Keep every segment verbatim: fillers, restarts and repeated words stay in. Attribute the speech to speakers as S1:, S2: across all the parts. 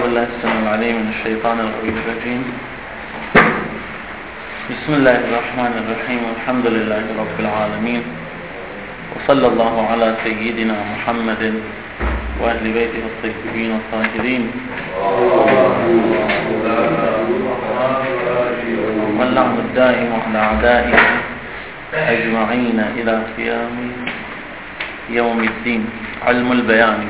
S1: بالله السميع العليم من الشيطان الرجيم. بسم الله الرحمن الرحيم، والحمد لله رب العالمين، وصلى الله على سيدنا محمد وأهل بيته الطيبين الطاهرين، واللعن الدائم على أعدائه أجمعين إلى قيام يوم الدين. علم البيان.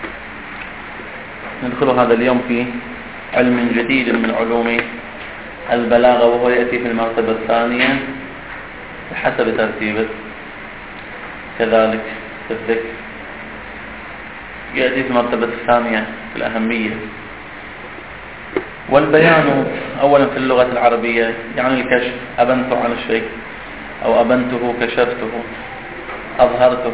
S1: ندخل هذا اليوم في علم جديد من علوم البلاغة، وهو يأتي في المرتبة الثانية بحسب ترتيبه، كذلك في الذكر يأتي في المرتبة الثانية في الأهمية. والبيان أولا في اللغة العربية يعني الكشف، أبنت عن الشيء أو أبنته، كشفته، أظهرته.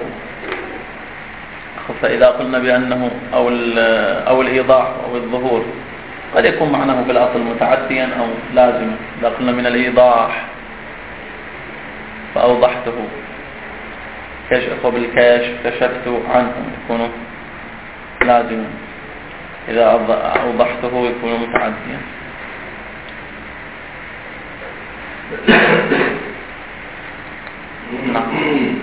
S1: فإذا قلنا بأنه أو أو الإيضاح أو الظهور قد يكون معناه في الأصل متعديا أو لازما. إذا قلنا من الإيضاح فأوضحته، كشف بالكشف كشفت عنه يكون لازما، إذا أوضحته يكون متعديا. نعم.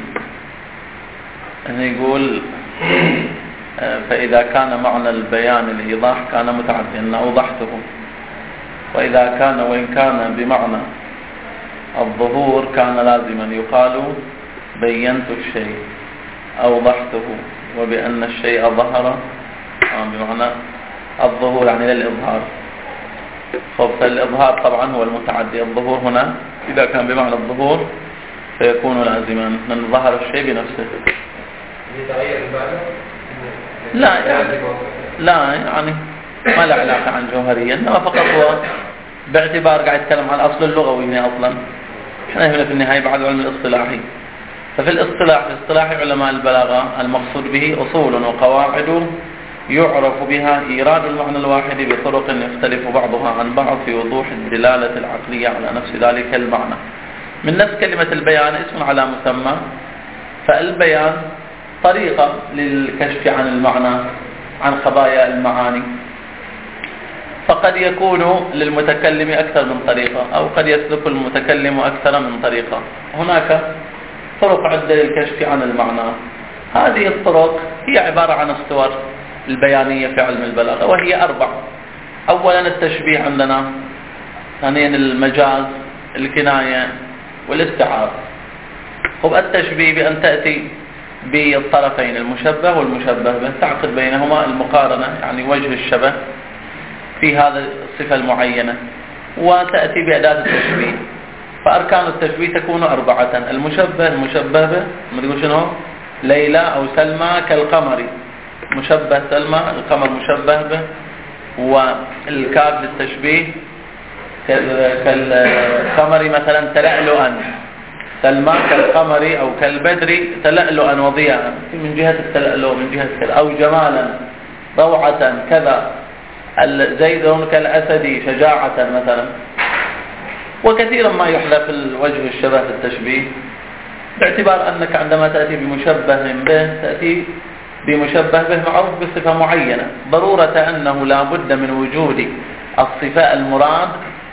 S1: يقول فإذا كان معنى البيان الإيضاح كان متعديا أن أوضحته، وإذا كان وإن كان بمعنى الظهور كان لازما، يقال بينت الشيء أوضحته، وبأن الشيء ظهر بمعنى الظهور يعني للإظهار. فالإظهار طبعا هو المتعدي، الظهور هنا إذا كان بمعنى الظهور فيكون لازما من ظهر الشيء بنفسه. لا يعني لا يعني ما له علاقة عن جوهريا، إنما فقط هو باعتبار قاعد يتكلم عن الأصل اللغوي هنا أصلا. احنا هنا في النهاية بعد علم الاصطلاحي. ففي الاصطلاح في اصطلاح علماء البلاغة المقصود به أصول وقواعد يعرف بها إيراد المعنى الواحد بطرق يختلف بعضها عن بعض في وضوح الدلالة العقلية على نفس ذلك المعنى. من نفس كلمة البيان اسم على مسمى، فالبيان طريقة للكشف عن المعنى، عن خبايا المعاني. فقد يكون للمتكلم أكثر من طريقة، أو قد يسلك المتكلم أكثر من طريقة. هناك طرق عدة للكشف عن المعنى. هذه الطرق هي عبارة عن الصور البيانية في علم البلاغة، وهي أربع. أولا التشبيه عندنا، ثانيا المجاز، الكناية، والاستعارة. خب التشبيه بأن تأتي بالطرفين المشبه والمشبه به، تعقد بينهما المقارنة يعني وجه الشبه في هذا الصفة المعينة، وتأتي بأداة التشبيه. فأركان التشبيه تكون أربعة: المشبه المشبه به، ما تقول شنو؟ ليلى أو سلمى كالقمر، مشبه سلمى، القمر مشبه به. والكاف للتشبيه كالقمر مثلا تلألؤا، سلمى كالقمر أو كالبدر تلألؤا وضياء، من جهة التلألؤ من جهة كذا، أو جمالا روعة كذا، زيد كالأسد شجاعة مثلا. وكثيرا ما يحذف الوجه الشبه في التشبيه، باعتبار أنك عندما تأتي بمشبه به تأتي بمشبه به معروف بصفة معينة، ضرورة أنه لا بد من وجود الصفة المراد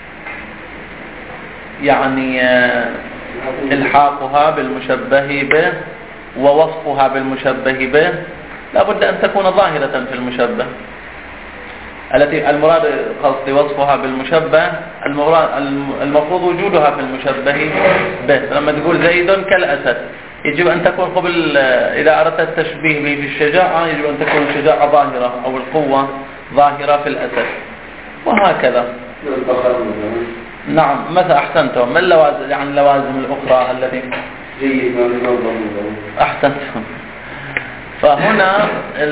S1: يعني الحاقها بالمشبه به ووصفها بالمشبه به، لا بد أن تكون ظاهرة في المشبه. التي المراد قصدي وصفها بالمشبه، المفروض وجودها في المشبه به. لما تقول زيد كالأسد يجب أن تكون قبل، إذا أردت التشبيه به في الشجاعة يجب أن تكون الشجاعة ظاهرة أو القوة ظاهرة في الأسد، وهكذا. نعم مثلا أحسنتم. ما اللوازم يعني اللوازم الأخرى التي أحسنتم. فهنا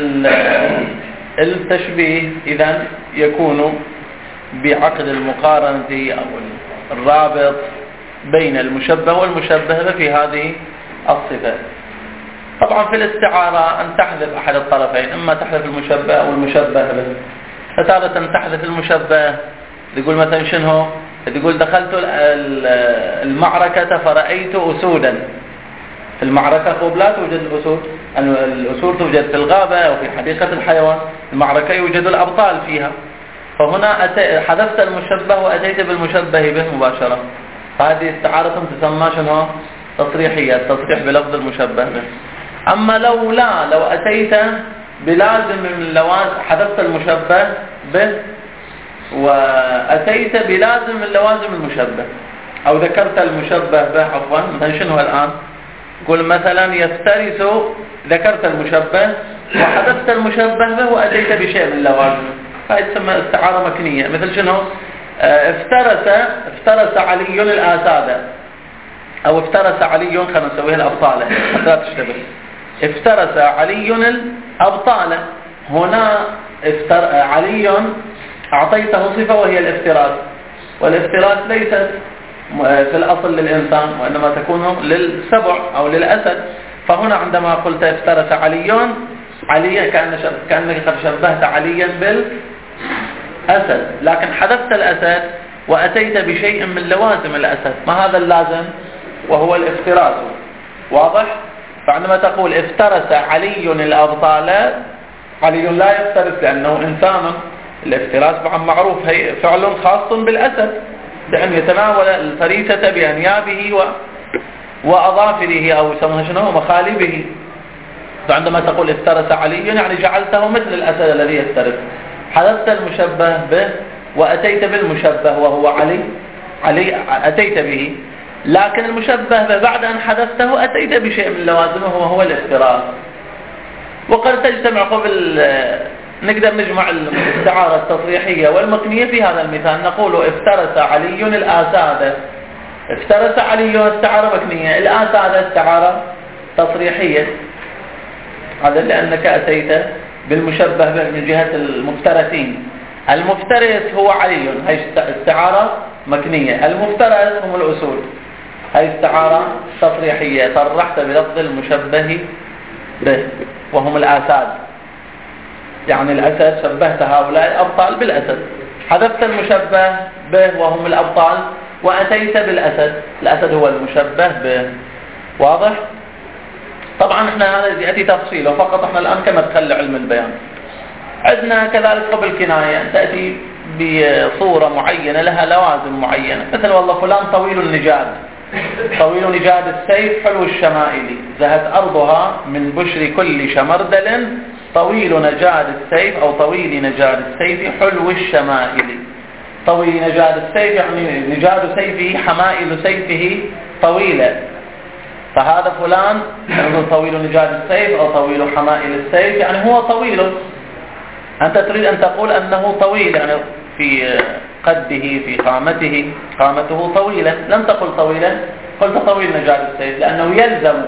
S1: التشبيه إذن يكون بعقد المقارنة أو الرابط بين المشبه والمشبه في هذه الصفة. طبعا في الاستعارة أن تحذف أحد الطرفين، إما تحذف المشبه أو المشبه به. فتارة تحذف المشبه، تقول مثلا شنو؟ تقول دخلت المعركة فرأيت أسودا. في المعركة خب لا توجد الأسود، الأسود توجد في الغابة أو في حديقة الحيوان. المعركة يوجد الأبطال فيها، فهنا أتي حذفت المشبه وأتيت بالمشبه به مباشرة، هذه استعارة تسمى شنو؟ تصريحية، التصريح بلفظ المشبه به. أما لو لا، لو أتيت بلازم من لوازم، حذفت المشبه به وأتيت بلازم من لوازم المشبه، أو ذكرت المشبه به عفوا، مثلا شنو الآن؟ قل مثلا يفترس، ذكرت المشبه وحذفت المشبه به وأتيت بشيء من لوازمه، هاي تسمى استعارة مكنية. مثل شنو؟ افترس افترس علي الآساد، أو افترس علي، خلينا نسويها الأبطالة حتى لا تشتبه. افترس علي الأبطالة، هنا افتر... علي أعطيته صفة وهي الافتراس، والافتراس ليست في الأصل للإنسان وإنما تكون للسبع أو للأسد. فهنا عندما قلت افترس علي، علي كأن شب... كأنك قد شبهت عليا بالأسد، لكن حذفت الأسد وأتيت بشيء من لوازم الأسد. ما هذا اللازم؟ وهو الافتراس. واضح؟ فعندما تقول افترس علي الأبطال، علي لا يفترس لأنه إنسان، الافتراس معروف هي فعل خاص بالأسد بأن يتناول الفريسة بأنيابه و... وأظافره أو يسمونها شنو؟ مخالبه. فعندما تقول افترس علي يعني جعلته مثل الأسد الذي يفترس. حذفت المشبه به وأتيت بالمشبه وهو علي، علي أتيت به، لكن المشبه به بعد أن حذفته أتيت بشيء من لوازمه وهو الافتراس. وقد تجتمع قبل، نقدر نجمع الاستعارة التصريحية والمكنية في هذا المثال. نقول افترس علي الآساد، افترس علي استعارة مكنية، الآساد استعارة تصريحية، هذا لأنك أتيت بالمشبه به من جهة المفترسين. المفترس هو علي، هي استعارة مكنية. المفترس هم الأسود، هي استعارة تصريحية، صرحت بلفظ المشبه به وهم الآساد، يعني الأسد، شبهت هؤلاء الأبطال بالأسد. حذفت المشبه به وهم الأبطال وأتيت بالأسد، الأسد هو المشبه به. واضح؟ طبعا احنا هذا يأتي تفصيله، فقط احنا الآن كمدخل علم البيان. عندنا كذلك قبل كناية تأتي بصورة معينة لها لوازم معينة، مثل والله فلان طويل النجاد، طويل نجاد السيف حلو الشمائل، زهت أرضها من بشر كل شمردل، طويل نجاد السيف أو طويل نجاد السيف حلو الشمائل. طويل نجاد السيف يعني نجاد سيفه، حمائل سيفه طويلة، فهذا فلان يقول طويل نجاد السيف أو طويل حمائل السيف، يعني هو طويل. أنت تريد أن تقول أنه طويل، يعني في قده، في قامته، قامته طويلة، لم تقل طويلا، قلت طويل نجاد السيف، لأنه يلزم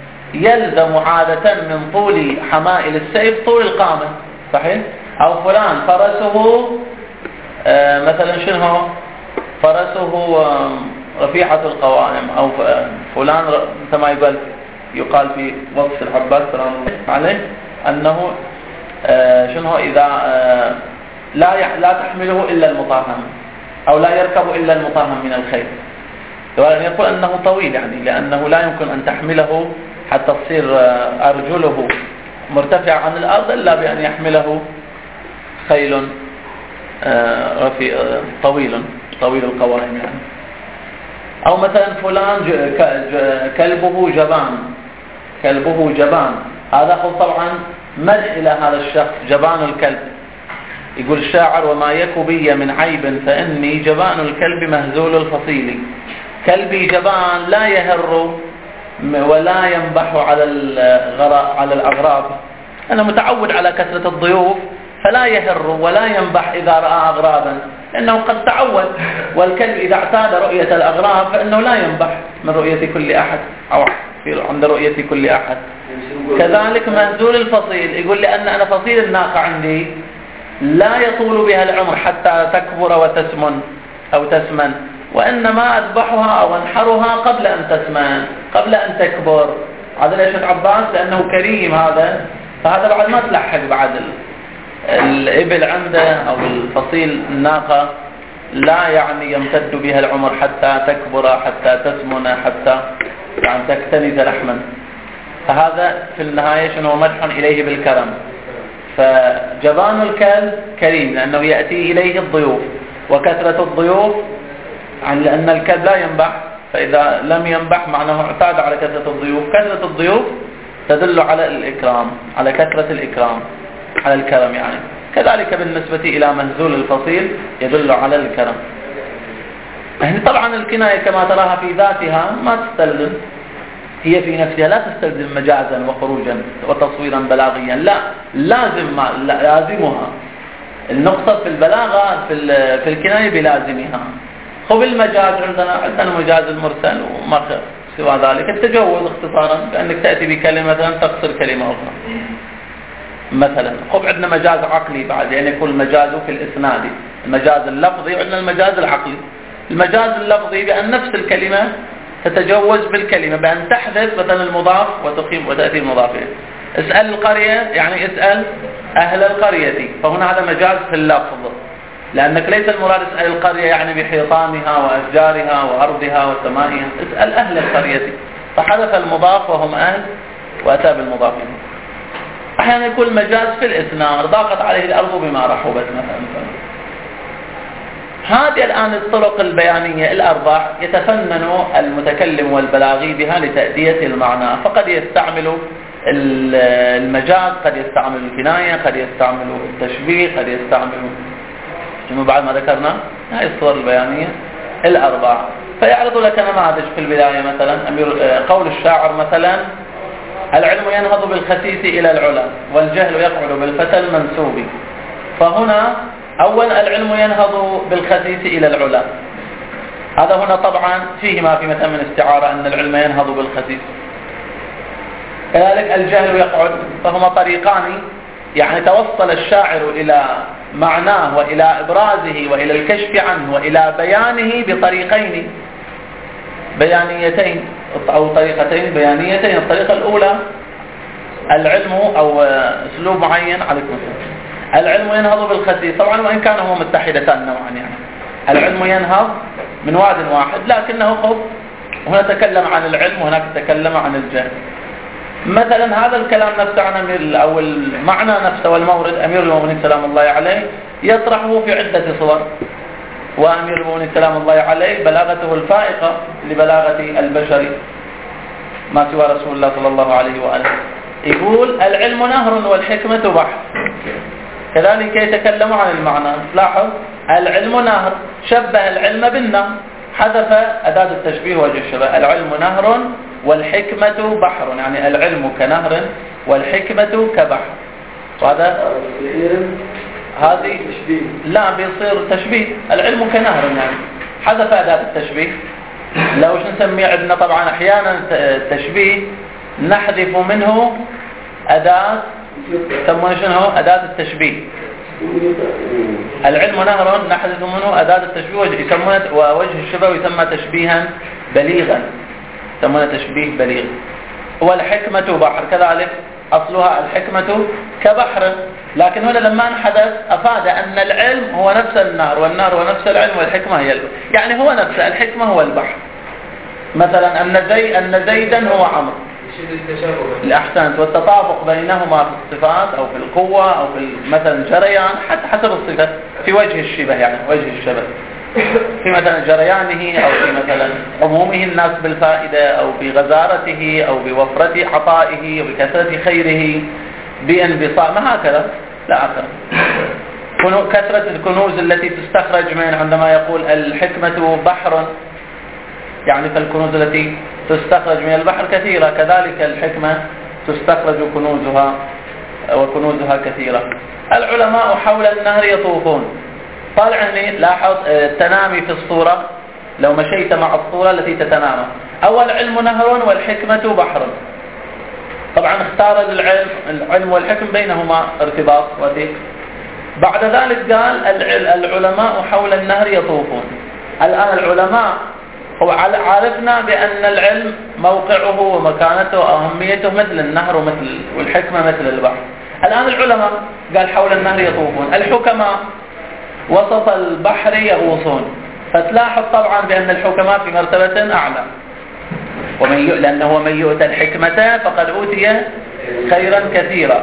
S1: يلزم عادة من طول حمائل السيف طول القامة، صحيح؟ أو فلان فرسه آه مثلا شنو فرسه آه رفيعة القوائم، أو فلان كما يقال يقال في وصف العباس سلام الله عليه أنه آه شنو إذا آه لا لا تحمله إلا المطاهم، أو لا يركب إلا المطاهم من الخيل. يعني يقول أنه طويل، يعني لأنه لا يمكن أن تحمله حتى تصير أرجله مرتفعة عن الأرض إلا بأن يحمله خيل رفيع طويل طويل القوائم يعني. أو مثلا فلان كلبه جبان، كلبه جبان، هذا قل طبعا مدح إلى هذا الشخص، جبان الكلب. يقول الشاعر وما يك بي من عيب فإني جبان الكلب مهزول الفصيل. كلبي جبان لا يهر ولا ينبح على على الأغراب، أنا متعود على كثرة الضيوف فلا يهر ولا ينبح إذا رأى أغرابا، لأنه قد تعود. والكلب إذا اعتاد رؤية الأغراب فإنه لا ينبح من رؤية كل أحد أو عند رؤية كل أحد. كذلك مهزول الفصيل، يقول لأن أنا فصيل الناقة عندي لا يطول بها العمر حتى تكبر وتسمن أو تسمن، وإنما أذبحها أو أنحرها قبل أن تسمن، قبل أن تكبر. هذا ليش عباس؟ لأنه كريم هذا، فهذا بعد ما تلحق بعد الإبل عنده أو الفصيل الناقة لا يعني يمتد بها العمر حتى تكبر حتى تسمن حتى يعني تكتنز لحما. فهذا في النهاية شنو؟ مدح إليه بالكرم. فجبان الكلب كريم لأنه يأتي إليه الضيوف، وكثرة الضيوف عن لأن الكلب لا ينبح، فإذا لم ينبح معناه اعتاد على كثرة الضيوف. كثرة الضيوف تدل على الإكرام، على كثرة الإكرام، على الكرم يعني. كذلك بالنسبة إلى مهزول الفصيل يدل على الكرم. يعني طبعا الكناية كما تراها في ذاتها ما تستلزم، هي في نفسها لا تستلزم مجازا وخروجا وتصويرا بلاغيا، لا لازم ما لازمها النقطة في البلاغة في في الكناية بلازمها. خب المجاز عندنا عندنا مجاز المرسل وما سوى ذلك. التجوز اختصارا بأنك تأتي بكلمة مثلا تقصر كلمة أخرى مثلا. خب عندنا مجاز عقلي بعد، يعني يكون المجاز في الإسناد، المجاز اللفظي وعندنا المجاز العقلي. المجاز اللفظي بأن نفس الكلمة تتجوز بالكلمة، بأن تحذف مثلا المضاف وتقيم وتأتي المضاف إليه. اسأل القرية يعني اسأل أهل القرية، فهنا هذا مجاز في اللفظ، لأنك ليس المراد اسأل القرية يعني بحيطانها وأشجارها وأرضها وسمائها، اسأل أهل القرية، فحذف المضاف وهم أهل وأتى بالمضاف إليه. أحيانا يكون مجاز في الإسناد، ضاقت عليه الأرض بما رحبت مثلا. هذه الآن الطرق البيانية الأربع يتفنن المتكلم والبلاغي بها لتأدية المعنى، فقد يستعمل المجاز، قد يستعمل الكناية، قد يستعمل التشبيه، قد يستعمل ثم بعد ما ذكرنا هذه الصور البيانية الأربع. فيعرض لك نماذج في البداية مثلا قول الشاعر مثلا: العلم ينهض بالخسيس إلى العلا والجهل يقعد بالفتى المنسوب. فهنا أول العلم ينهض بالخسيس إلى العلا، هذا هنا طبعا فيه ما في مثلا من استعارة أن العلم ينهض بالخسيس. كذلك الجهل يقعد، فهما طريقان يعني توصل الشاعر إلى معناه وإلى إبرازه وإلى الكشف عنه وإلى بيانه بطريقين بيانيتين أو طريقتين بيانيتين. الطريقة الأولى العلم أو أسلوب معين عليكم السلام. العلم ينهض بالخسيس، طبعا وإن كان هو متحدتان نوعا، يعني العلم ينهض من واد واحد لكنه خب، هنا تكلم عن العلم وهناك تكلم عن الجهل. مثلا هذا الكلام نفسه عن أمير أو المعنى نفسه والمورد أمير المؤمنين سلام الله عليه يطرحه في عدة صور، وأمير المؤمنين سلام الله عليه بلاغته الفائقة لبلاغة البشر ما سوى رسول الله صلى الله عليه وآله. يقول العلم نهر والحكمة بحر، كذلك يتكلم عن المعنى. لاحظ العلم نهر، شبه العلم بالنهر، حذف أداة التشبيه وجه الشبه. العلم نهر والحكمة بحر، يعني العلم كنهر والحكمة كبحر. وهذا هذه لا بيصير تشبيه، العلم كنهر يعني حذف أداة التشبيه. لو نسميه عندنا طبعا أحيانا التشبيه نحذف منه أداة يسمونه شنو أداة التشبيه. العلم نهر نحذف منه أداة التشبيه يسمونه ووجه الشبه يسمى تشبيها بليغا، يسمونه تشبيه بليغ. والحكمة بحر كذلك أصلها الحكمة كبحر، لكن هنا لما انحدث أفاد أن العلم هو نفس النهر والنهر هو نفس العلم والحكمة هي البحر، يعني هو نفس الحكمة هو البحر. مثلا أن زي أن زيدا هو عمرو الأحسنت، والتطابق بينهما في الصفات أو في القوة أو في مثلا جريان حتى حسب الصفة في وجه الشبه، يعني وجه الشبه في مثلا جريانه أو في مثلا عمومه الناس بالفائدة أو بغزارته أو بوفرة عطائه أو بكثرة خيره بانبساط، ما هكذا لا أكثر. كثرة الكنوز التي تستخرج من عندما يقول الحكمة بحر، يعني فالكنوز التي تستخرج من البحر كثيرة، كذلك الحكمة تستخرج كنوزها وكنوزها كثيرة. العلماء حول النهر يطوفون. طالع هنا لاحظ التنامي في الصورة، لو مشيت مع الصورة التي تتنامى. أول علم نهر والحكمة بحر، طبعا اختار العلم العلم والحكم بينهما ارتباط وثيق. بعد ذلك قال العلماء حول النهر يطوفون. الآن العلماء عرفنا بأن العلم موقعه ومكانته وأهميته مثل النهر ومثل والحكمة مثل البحر. الآن العلماء قال حول النهر يطوفون، الحكماء وسط البحر يغوصون. فتلاحظ طبعا بأن الحكماء في مرتبة أعلى، ومن لأنه من يؤتى الحكمة فقد أوتي خيرا كثيرا.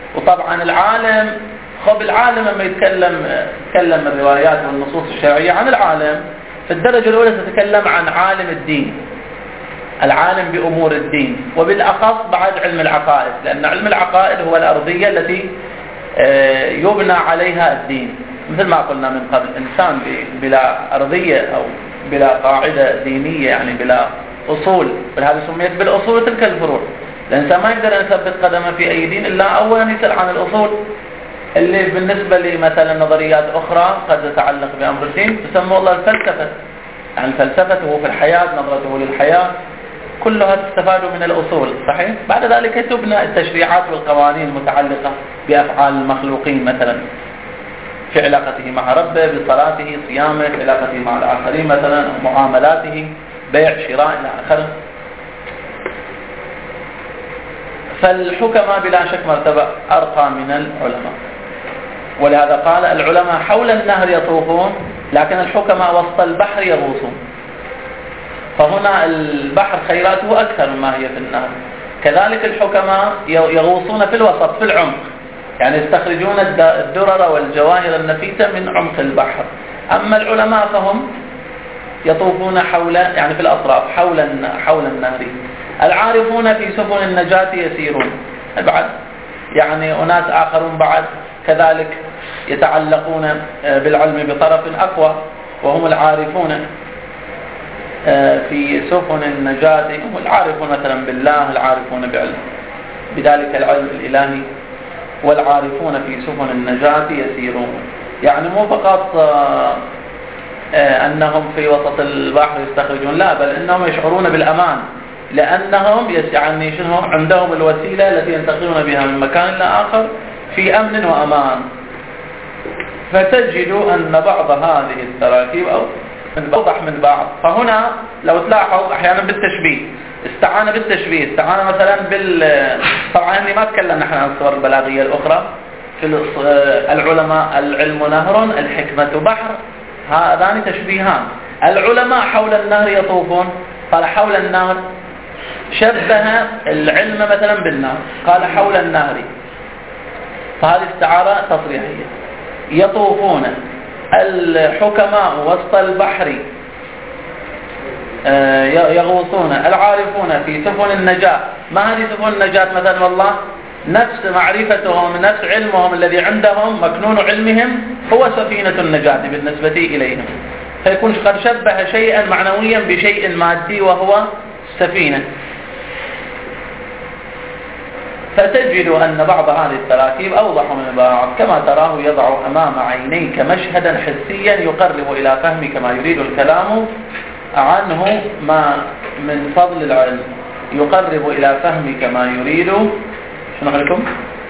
S1: وطبعا العالم، خب العالم لما يتكلم يتكلم الروايات والنصوص الشرعية عن العالم، في الدرجة الأولى تتكلم عن عالم الدين، العالم بأمور الدين، وبالأخص بعد علم العقائد، لأن علم العقائد هو الأرضية التي يبنى عليها الدين. مثل ما قلنا من قبل، إنسان بلا أرضية أو بلا قاعدة دينية، يعني بلا أصول، ولهذا سميت بالأصول تلك الفروع. الإنسان ما يقدر يثبت قدمه في أي دين إلا أولا يسأل عن الأصول، اللي بالنسبة لمثلا نظريات أخرى قد تتعلق بأمر الدين تسمى الله الفلسفة، يعني الفلسفة في الحياة، نظرته للحياة، كلها تستفاد من الأصول، صحيح؟ بعد ذلك تبنى التشريعات والقوانين المتعلقة بأفعال المخلوقين، مثلا في علاقته مع ربه، بصلاته، صيامه، في علاقته مع الآخرين مثلا، معاملاته، بيع، شراء، إلى آخره. فالحكماء بلا شك مرتبة أرقى من العلماء، ولهذا قال العلماء حول النهر يطوفون، لكن الحكماء وسط البحر يغوصون. فهنا البحر خيراته أكثر مما هي في النهر. كذلك الحكماء يغوصون في الوسط، في العمق، يعني يستخرجون الدرر والجواهر النفيسة من عمق البحر. أما العلماء فهم يطوفون حول، يعني في الأطراف، حول حول النهر. العارفون في سفن النجاة يسيرون، بعد يعني أناس آخرون بعد كذلك يتعلقون بالعلم بطرف أقوى، وهم العارفون في سفن النجاة، هم العارفون مثلا بالله، العارفون بعلم بذلك العلم الإلهي، والعارفون في سفن النجاة يسيرون. يعني مو فقط أنهم في وسط البحر يستخرجون، لا، بل أنهم يشعرون بالأمان، لأنهم يعني شنو عندهم الوسيلة التي ينتقلون بها من مكان إلى آخر في أمن وأمان. فتجد أن بعض هذه التراكيب أو أوضح من بعض. فهنا لو تلاحظ أحيانا بالتشبيه، استعان بالتشبيه، استعان مثلا بال طبعا إني ما أتكلم نحن عن الصور البلاغية الأخرى في العلماء، العلم نهر، الحكمة بحر، هذان تشبيهان. العلماء حول النهر يطوفون، قال حول النهر، شبه العلم مثلا بالنهر، قال حول النهر، فهذه استعارة تصريحية. يطوفون الحكماء وسط البحر يغوصون، العارفون في سفن النجاة. ما هذه سفن النجاة مثلا؟ والله نفس معرفتهم، نفس علمهم الذي عندهم، مكنون علمهم هو سفينة النجاة بالنسبة إليهم، فيكون قد شبه شيئا معنويا بشيء مادي وهو سفينة. فتجد أن بعض هذه التراكيب أوضح من بعض، كما تراه يضع أمام عينيك مشهدا حسيا يقرب إلى فهمك ما يريد الكلام عنه ما من فضل العلم، يقرب إلى فهمك ما يريد شنو عليكم؟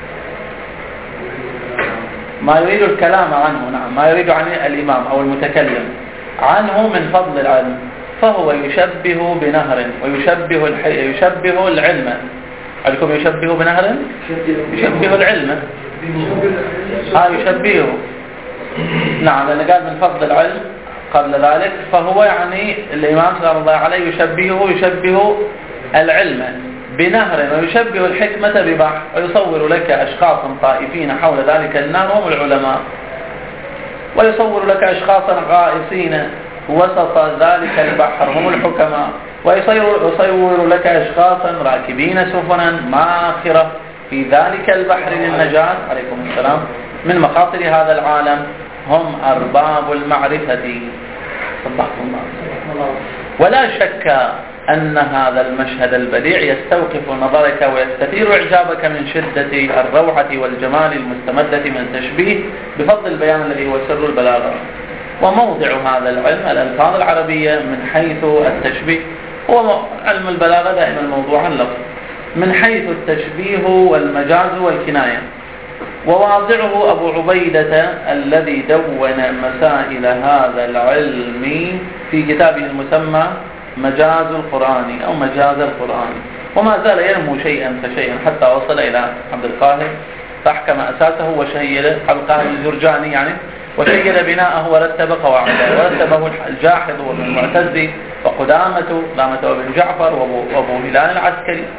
S1: ما يريد الكلام عنه، نعم، ما يريد عن الإمام أو المتكلم عنه من فضل العلم. فهو يشبه بنهر، ويشبه الح... يشبه العلم. عليكم يشبه بنهر، يشبه العلم، ها يشبهه، نعم، لأن قال من فضل العلم قبل ذلك. فهو يعني الإمام صلى الله عليه يشبهه، يشبه العلم بنهر، ويشبه الحكمة ببحر، ويصور لك أشخاصا طائفين حول ذلك النهر هم العلماء، ويصور لك أشخاصا غائصين وسط ذلك البحر هم الحكماء، ويصور لك أشخاصا راكبين سفنا ماخرة في ذلك البحر للنجاة، عليكم السلام، من مخاطر هذا العالم هم أرباب المعرفة. صدقكم الله. ولا شك أن هذا المشهد البديع يستوقف نظرك ويستثير إعجابك من شدة الروعة والجمال المستمدة من التشبيه بفضل البيان الذي هو سر البلاغة. وموضع هذا العلم الألفاظ العربية من حيث التشبيه، هو علم البلاغة دائما موضوع اللفظ من حيث التشبيه والمجاز والكناية. وواضعه أبو عبيدة الذي دون مسائل هذا العلم في كتابه المسمى مجاز القرآن أو مجاز القرآن، وما زال ينمو شيئا فشيئا حتى وصل إلى عبد القاهر، فأحكم أساسه وشيد عبد القاهر الجرجاني يعني، وشيد بناءه ورتب قواعده، ورتبه الجاحظ والمعتزي وقدامة قدامة وابن جعفر وابو هلال العسكري،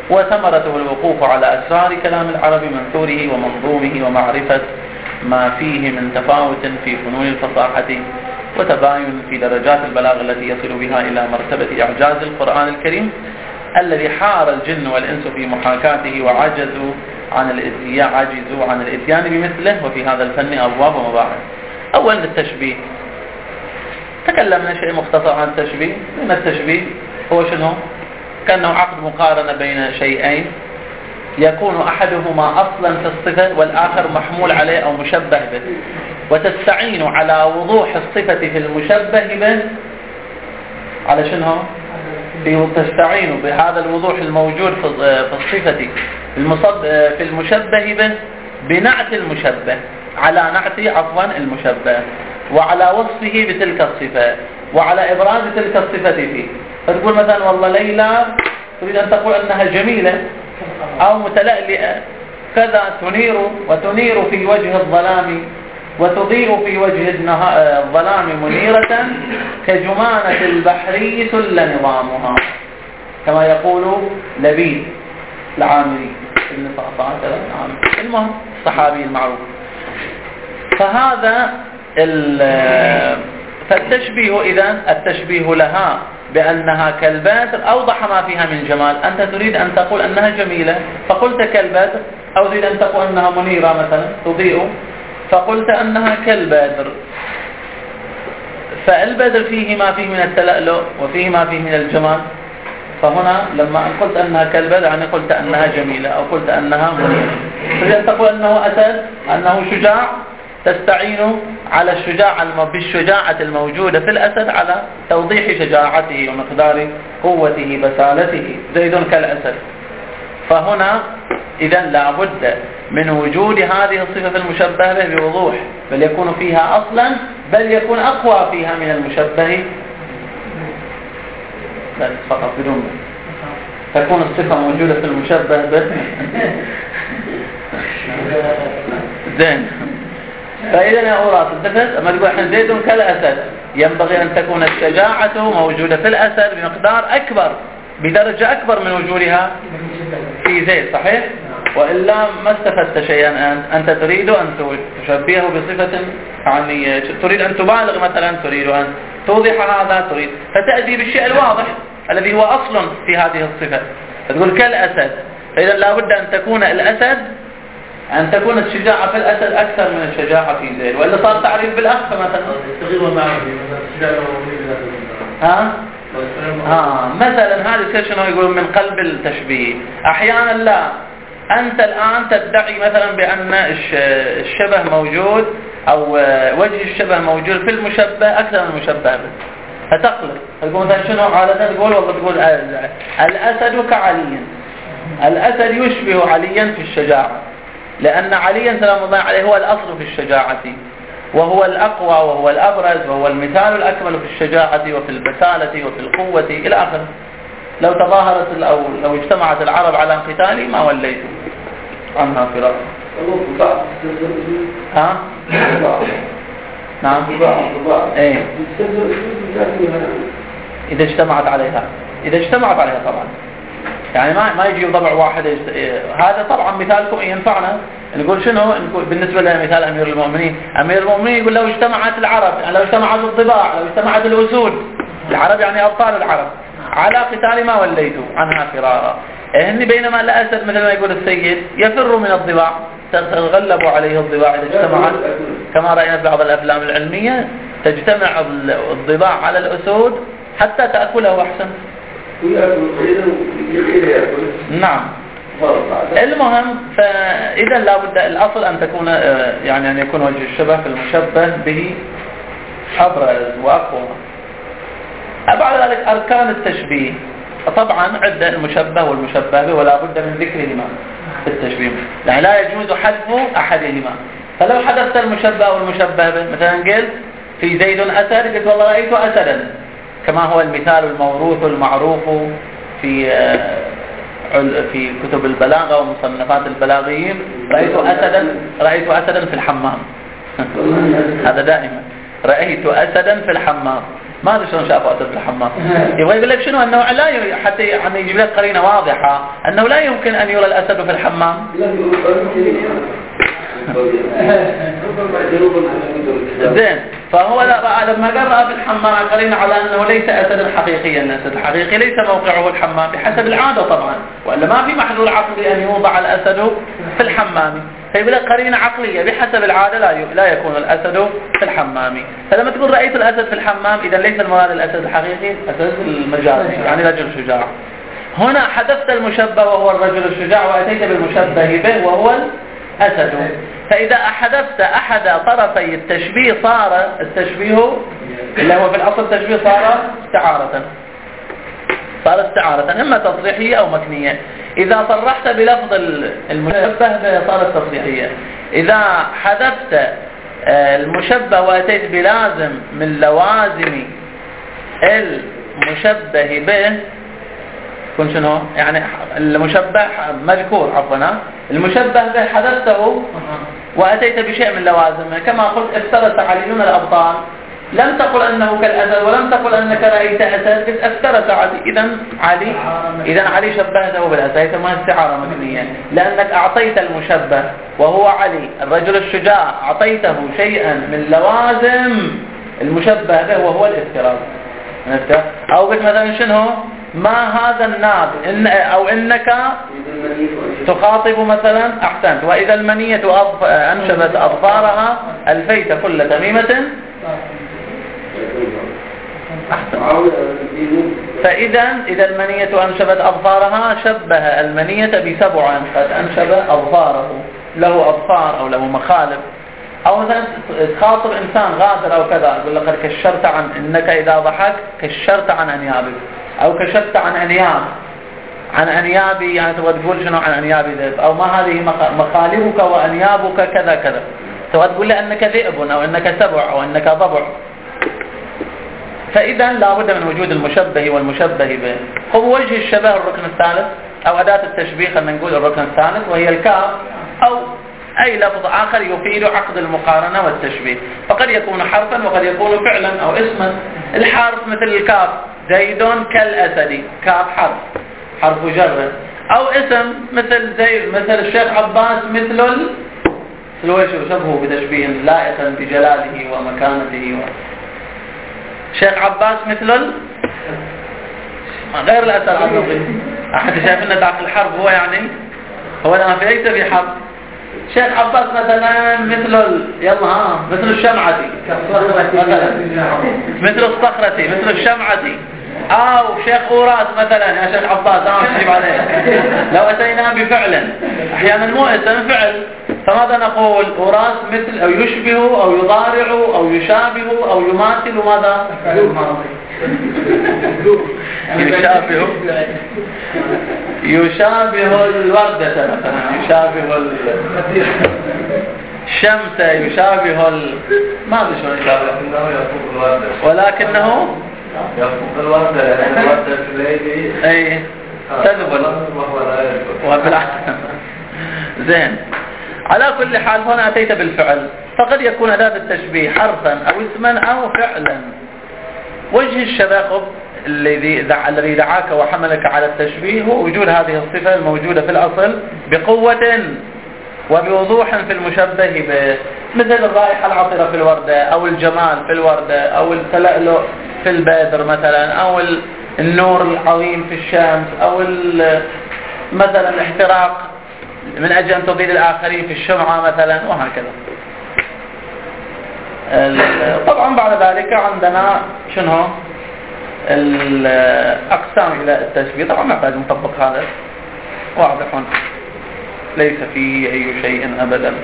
S1: وثمرته الوقوف على أسرار كلام العرب منثوره ومنظومه ومعرفة ما فيه من تفاوت في فنون الفصاحة وتباين في درجات البلاغ التي يصل بها إلى مرتبة إعجاز القرآن الكريم الذي حار الجن والإنس في محاكاته وعجزوا عن الاتيان عجزوا عن الاتيان بمثله. وفي هذا الفن أبواب ومباحث. أولا التشبيه، تكلمنا شيء مختصر عن التشبيه. من التشبيه هو شنو؟ كأنه عقد مقارنة بين شيئين يكون أحدهما أصلا في الصفة والآخر محمول عليه أو مشبه به، وتستعين على وضوح الصفة في المشبه به على شنو؟ تستعين بهذا الوضوح الموجود في الصفة في المشبه به بنعت المشبه على نعت عفوا المشبه وعلى وصفه بتلك الصفة وعلى إبراز تلك الصفة فيه. فتقول مثلا والله ليلى تريد أن تقول أنها جميلة أو متلألئة كذا، تنير وتنير في وجه الظلام وتضيء في وجه الظلام منيرة كجمانة البحري سل نظامها، كما يقول لبيد العامري ابن صعصعة. المهم الصحابي المعروف. فهذا فالتشبيه إذن التشبيه لها بأنها كالبدر أوضح ما فيها من جمال. أنت تريد أن تقول أنها جميلة فقلت كالبدر، أو تريد أن تقول أنها منيرة مثلا تضيء فقلت أنها كالبدر. فالبدر فيه ما فيه من التلألؤ وفيه ما فيه من الجمال. فهنا لما قلت أنها كالبدر يعني قلت أنها جميلة أو قلت أنها منيرة. تريد أن تقول أنه أسد أنه شجاع، تستعين على الشجاعة بالشجاعة الموجودة في الأسد على توضيح شجاعته ومقدار قوته بسالته، زيد كالأسد. فهنا إذن لا بد من وجود هذه الصفة في المشبه به بوضوح، بل يكون فيها أصلا بل يكون أقوى فيها من المشبه بل فقط بدون تكون الصفة موجودة في المشبه به زين. فإذا يا أوراس التفت أما تقول إحنا زيد كالأسد ينبغي أن تكون الشجاعة موجودة في الأسد بمقدار أكبر بدرجة أكبر من وجودها في زيد، صحيح؟ وإلا ما استفدت شيئا. أنت أنت تريد أن تشبهه بصفة يعني تريد أن تبالغ مثلا، تريد أن توضح هذا، تريد فتأتي بالشيء الواضح الذي هو أصل في هذه الصفة تقول كالأسد. فإذا لا بد أن تكون الأسد أن تكون الشجاعة في الأسد أكثر من الشجاعة في زيد، وإلا صار تعريف بالأخ مثلا. ها؟ ها مثلا هذه شنو يقولون من قلب التشبيه. أحيانا لا، أنت الآن تدعي مثلا بأن الشبه موجود أو وجه الشبه موجود في المشبه أكثر من المشبه به، فتقلق تقول مثلا شنو عادة تقول والله تقول الأسد كعلي، الأسد يشبه عليا في الشجاعة لأن عليا سلام الله عليه هو الأصل في الشجاعة وهو الأقوى وهو الأبرز وهو المثال الأكمل في الشجاعة وفي البسالة وفي القوة إلى آخره. لو تظاهرت أو لو اجتمعت العرب على قتالي ما وليتوا عنها فرار. ها؟ نعم. ايه إذا اجتمعت عليها إذا اجتمعت عليها طبعا، يعني ما ما يجي ضبع واحد. هذا طبعا مثالكم ينفعنا. نقول شنو؟ نقول بالنسبة لمثال أمير المؤمنين، أمير المؤمنين يقول لو اجتمعت العرب، يعني لو اجتمعت الضباع، لو اجتمعت الأسود، العرب يعني أبطال العرب، على قتال ما وليتوا عنها فرارا. هن بينما الأسد مثل ما يقول السيد يفر من الضباع، تتغلب عليه الضباع إذا اجتمعت، كما رأينا في بعض الأفلام العلمية تجتمع الضباع على الأسود حتى تأكله أحسن. نعم. المهم فإذا لابد الأصل أن تكون يعني أن يكون وجه الشبه في المشبه به أبرز وأقوى. بعد ذلك أركان التشبيه طبعا عدة، المشبه والمشبه به ولا بد من ذكرهما في التشبيه، يعني لا يجوز حذف أحدهما. فلو حذفت المشبه والمشبه به مثلا قلت في زيد أسد، قلت والله رأيت أسدا كما هو المثال الموروث المعروف في في كتب البلاغة ومصنفات البلاغيين، رأيت أسدا رأيت أسدا في الحمام هذا دائما، رأيت أسدا في الحمام. ما ادري شلون شافوا اسد في الحمام. يبغى يقول لك شنو انه لا ي... حتى يعني يجيب لك قرينه واضحه انه لا يمكن ان يرى الاسد في الحمام. زين، فهو لا لما قرأ في الحمام قرينا على انه ليس اسدا حقيقيا، الاسد الحقيقي ليس موقعه الحمام بحسب العاده طبعا، والا ما في محلول عقلي ان يوضع الاسد في الحمام. فيقول لك قرينه عقليه بحسب العاده لا لا يكون الاسد في الحمام. فلما تقول رايت الاسد في الحمام اذا ليس المراد الاسد الحقيقي، الاسد المجازي يعني رجل شجاع. هنا حذفت المشبه وهو الرجل الشجاع واتيت بالمشبه به وهو الاسد. فإذا حذفت أحد طرفي التشبيه صار التشبيه اللي هو في الأصل تشبيه صار استعارة، صار استعارة إما تصريحية أو مكنية. إذا صرحت بلفظ المشبه صارت تصريحية. إذا حذفت المشبه وأتيت بلازم من لوازم المشبه به كن شنو؟ يعني المشبه مذكور عفوا المشبه به حذفته وأتيت بشيء من لوازمه، كما قلت افترس عليون الأبطال، لم تقل أنه كالأسد ولم تقل أنك رأيت أسد، قلت افترس علي، إذا علي إذا علي شبهته بالأسد، ما استعارة مكنية، لأنك أعطيت المشبه وهو علي الرجل الشجاع، أعطيته شيئا من لوازم المشبه به وهو الافتراس. أو قلت مثلا شنو؟ ما هذا الناب إن أو إنك تخاطب مثلا أحسنت، وإذا المنية أنشبت أظفارها ألفيت كل تميمة أحسن. فإذا إذا المنية أنشبت أظفارها شبه المنية بسبع قد أنشب أظفاره، له أظفار أو له مخالب. أو مثلا تخاطب إنسان غادر أو كذا، يقول لقد كشرت عن إنك إذا ضحك كشرت عن أنيابك، أو كشفت عن أنياب عن أنيابي، يعني تبغى تقول شنو عن أنيابي ذئب، أو ما هذه مخالبك وأنيابك كذا كذا، تبغى تقول لي أنك ذئب أو أنك سبع أو أنك ضبع. فإذا لابد من وجود المشبه والمشبه به. هو وجه الشبه الركن الثالث أو أداة التشبيه، خلينا نقول الركن الثالث، وهي الكاف أو أي لفظ آخر يفيد عقد المقارنة والتشبيه، فقد يكون حرفا وقد يكون فعلا أو اسما. الحرف مثل الكاف زيد كالأسد، كاف حرف حرف جر، أو اسم مثل زيد مثل الشيخ عباس مثل ال سلويش شبهه بتشبيه لائق بجلاله ومكانته و... شيخ عباس مثل ال غير الأسد العربي. أحد شايف أن داخل الحرف هو يعني هو الآن في ليس في حرف. شيخ عباس مثلا مثل ال... يلا ها مثل الشمعة مثلا، مثل الصخرة مثل الشمعة، أو شيخ أوراس مثلا يا شيخ عباس أنا أجيب عليه. لو أتينا بفعل أحيانا مو اسم فعل، فماذا نقول؟ أوراس مثل أو يشبه أو يضارع أو يشابه أو يماثل ماذا؟ يشابه يشابه الوردة مثلا، يشابه الشمس، يشابه ال... ما أدري شلون يشابه، ولكنه
S2: يفوق الوردة يعني الوردة الليلي
S1: اي تذبل وبالعكس. زين، على كل حال هنا أتيت بالفعل، فقد يكون أداة التشبيه حرفا أو اسما أو فعلا. وجه الشباب الذي الذي دعاك وحملك على التشبيه هو وجود هذه الصفة الموجودة في الأصل بقوة وبوضوح في المشبه به، مثل الرائحة العطرة في الوردة، أو الجمال في الوردة، أو التلألؤ في البدر مثلا، أو النور العظيم في الشمس، أو مثلا الاحتراق من أجل أن تضيء الآخرين في الشمعة مثلا، وهكذا. طبعا بعد ذلك عندنا شنو الأقسام إلى التشبيه، طبعا نحتاج نطبق هذا واضح ليس فيه أي شيء أبدا.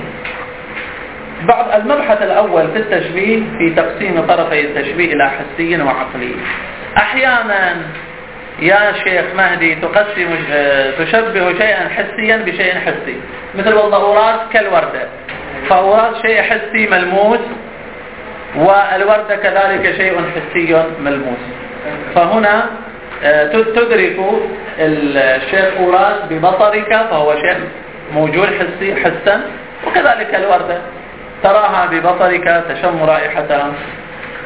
S1: بعد المبحث الأول في التشبيه في تقسيم طرفي التشبيه إلى حسي وعقلي. أحيانا يا شيخ مهدي تقسم تشبه شيئا حسيا بشيء حسي، مثل والظهورات كالوردة، فأوراس شيء حسي ملموس، والوردة كذلك شيء حسي ملموس. فهنا تدرك الشيء أوراس ببصرك فهو شيء موجود حسي حسا، وكذلك الوردة تراها ببصرك تشم رائحتها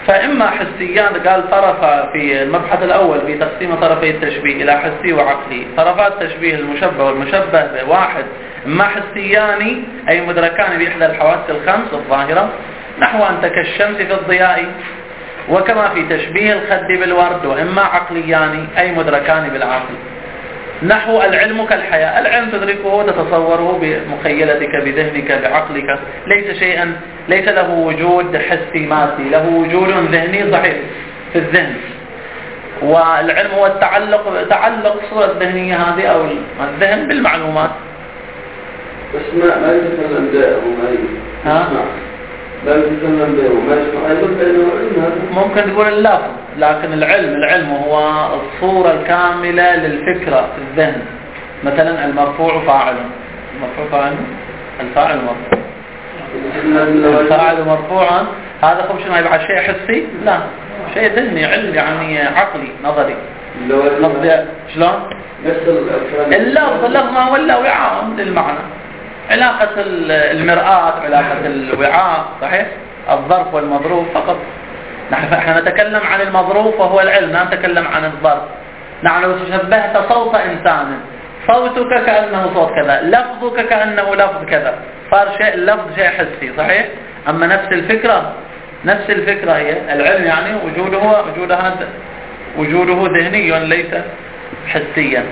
S1: فإما حسيان، قال طرف في المبحث الأول في تقسيم طرفي التشبيه إلى حسي وعقلي. طرفات تشبيه المشبه والمشبه بواحد إما حسيان أي مدركان بإحدى الحواس الخمس الظاهرة، نحو أنت كالشمس في الضياء، وكما في تشبيه الخد بالورد، وإما عقليان أي مدركان بالعقل، نحو العلم كالحياة. العلم تدركه وتتصوره بمخيلتك بذهنك بعقلك، ليس شيئا، ليس له وجود حسي ماسي، له وجود ذهني صحيح في الذهن. والعلم هو التعلق، تعلق صورة الذهنية هذه أو الذهن بالمعلومات.
S2: بس ما ما يتكلم ده وما يسمع، لا يتكلم ده وما يسمع، يقول بأنه علم.
S1: ممكن تقول اللفظ، لكن العلم العلم هو الصورة الكاملة للفكرة في الذهن. مثلا المرفوع فاعل، المرفوع فاعل، الفاعل مرفوع، الفاعل مرفوعا، هذا خب شنو يبقى شيء حسي؟ لا، شيء ذهني علمي يعني عقلي نظري. شلون؟ اللفظ اللفظ ما هو الا وعاء للمعنى. علاقة المرآة، علاقة الوعاء، صحيح؟ الظرف والمظروف فقط. نحن نتكلم عن المظروف وهو العلم، لا نتكلم عن الظرف. نحن لو شبهت صوت إنسان، صوتك كأنه صوت كذا، لفظك كأنه لفظ كذا، صار شيء، اللفظ شيء حسي صحيح. أما نفس الفكرة، نفس الفكرة هي العلم، يعني وجوده وجودها وجوده ذهني ليس حسيا.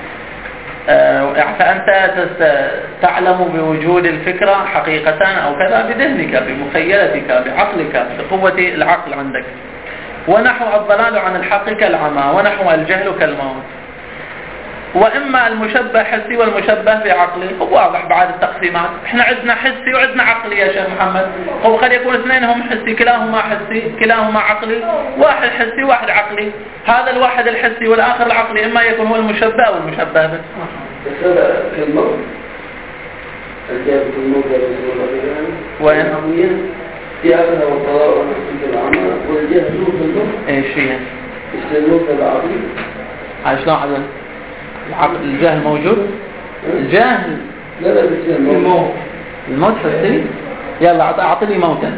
S1: فأنت تعلم بوجود الفكرة حقيقة أو كذا بذهنك، بمخيلتك، بعقلك، بقوة العقل عندك. ونحو الضلال عن الحق كالعمى، ونحو الجهل كالموت. وإما المشبه حسي والمشبه بعقلي. هو واضح بعد التقسيمات، احنا عندنا حسي وعندنا عقلي يا شيخ محمد. هو قد يكون اثنين هم حسي، كلاهما حسي كلاهما عقلي، واحد حسي واحد عقلي. هذا الواحد الحسي والآخر العقلي إما يكون هو المشبه أو المشبه به.
S2: بس هذا كالموت، الجاب كالموت
S1: وين؟
S2: في آخر والطلاء ونحسي كالعمى، والجهل كالموت.
S1: ايش فيها؟
S2: يستلموت العقلي.
S1: عايش شلون عدل؟ الجهل موجود؟ الجهل
S2: لا لا بس الموت،
S1: الموت حسي. يلا أعطني موتا.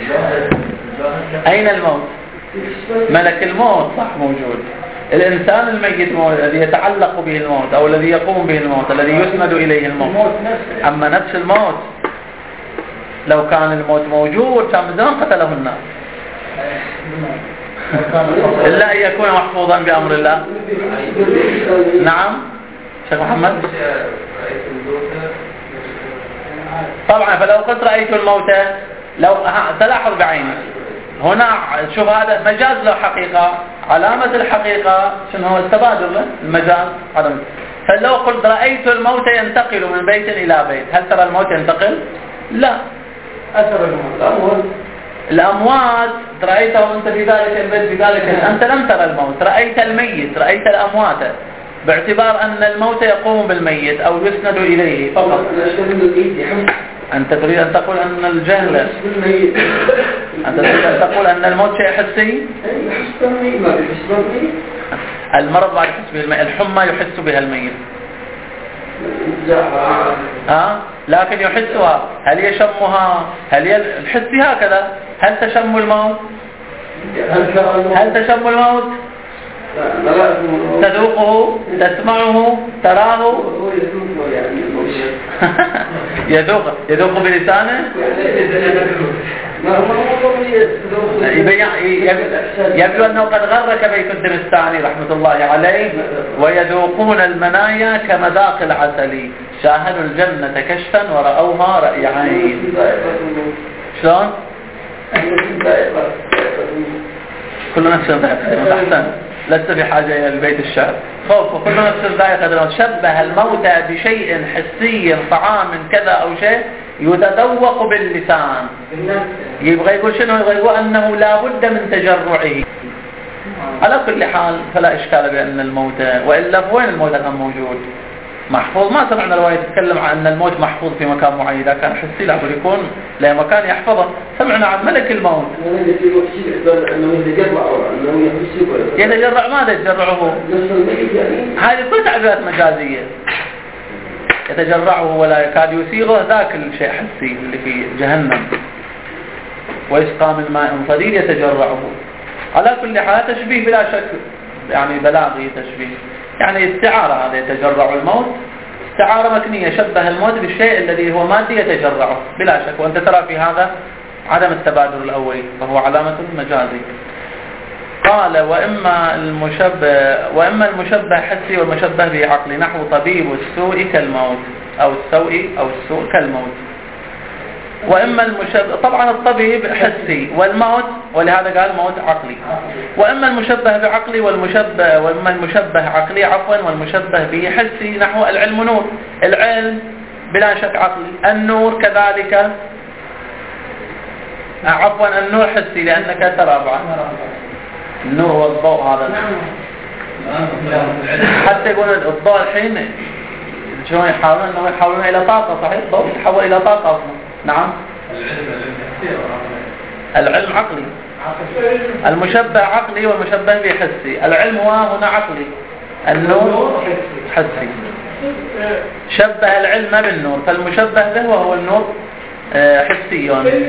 S1: أين الموت؟ ملك الموت صح موجود. الإنسان الميت موت، الذي يتعلق به الموت أو الذي يقوم به الموت، الذي يسند إليه الموت. أما نفس الموت لو كان الموت موجود كان من زمان قتله الناس، إلا أن يكون محفوظا بأمر الله. نعم شيخ محمد. طبعا فلو قلت رأيت الموت، لو تلاحظ بعينك هنا، شوف هذا مجاز له حقيقة، علامة الحقيقة شنو هو؟ التبادل، المجاز عدم. فلو قلت رأيت الموت ينتقل من بيت إلى بيت، هل ترى الموت ينتقل؟ لا.
S2: أثر الموت
S1: الأموات رأيتهم أنت في ذلك البيت، في ذلك أنت لم ترى الموت، رأيت الميت، رأيت الأموات، باعتبار أن الموت يقوم بالميت أو يسند إليه فقط. أنت تريد أن تقول أن الجهل، أنت تريد أن تقول أن الموت شيء حسي؟ المرض ما يحس به الميت، الحمى يحس بها الميت، ها؟ لكن يحسها، هل يشمها؟ هل يل... الحسي هكذا. هل تشم الموت؟ هل تشم الموت؟ تذوقه، تسمعه، تراه. يذوق يذوق بلسانه. يبدو أنه قد غرك بيت الدمستاني رحمة الله عليه، ويذوقون المنايا كمذاق العسل، شاهدوا الجنة كشفا ورأوها رأي عين. شلون؟ كل نفس ذائقة أحسن، لست بحاجة إلى البيت الشعر. خوف وكل نفس ذائقة. شبه الموتى بشيء حسي، طعام كذا أو شيء يتذوق باللسان. يبغى يقول شنو؟ يبغى يقول أنه لا بد من تجرعه. على كل حال فلا إشكال بأن الموتى، وإلا وين الموتى كان موجود؟ محفوظ. ما سمعنا رواية تتكلم عن أن الموت محفوظ في مكان معين، إذا كان حسي لابد يكون له مكان يحفظه. سمعنا عن ملك الموت يتجرع. ماذا يتجرعه؟ هذه كل تعبيرات مجازية. يتجرعه ولا يكاد يسيغه، ذاك الشيء حسي اللي في جهنم. ويسقى من ماء صديد يتجرعه. على كل حال تشبيه بلا شك يعني بلاغي تشبيه، يعني استعارة. هذا يتجرع الموت استعارة مكنية، شبه الموت بالشيء الذي هو مادي يتجرعه بلا شك. وأنت ترى في هذا عدم التبادل الأولي فهو علامة مجازي. قال وإما المشبه وإما المشبه حسي والمشبه به عقلي، نحو طبيب السوء كالموت أو السوء أو السوء كالموت. وإما المشبه، طبعا الطبيب حسي والموت ولهذا قال موت عقلي. وإما المشبه بعقلي والمشبه وإما المشبه عقلي عفوا والمشبه به حسي، نحو العلم نور. العلم بلا شك عقلي، النور كذلك عفوا النور حسي لأنك ترى بعد النور والضوء. هذا حتى يقول الضوء الحين شلون يحاولون انه يحولون الى طاقه، صحيح؟ الضوء يتحول الى طاقه اصلا. نعم العلم عقلي، المشبه عقلي والمشبه به حسي. العلم هو هنا عقلي، النور حسي. شبه العلم بالنور فالمشبه به وهو النور حسي.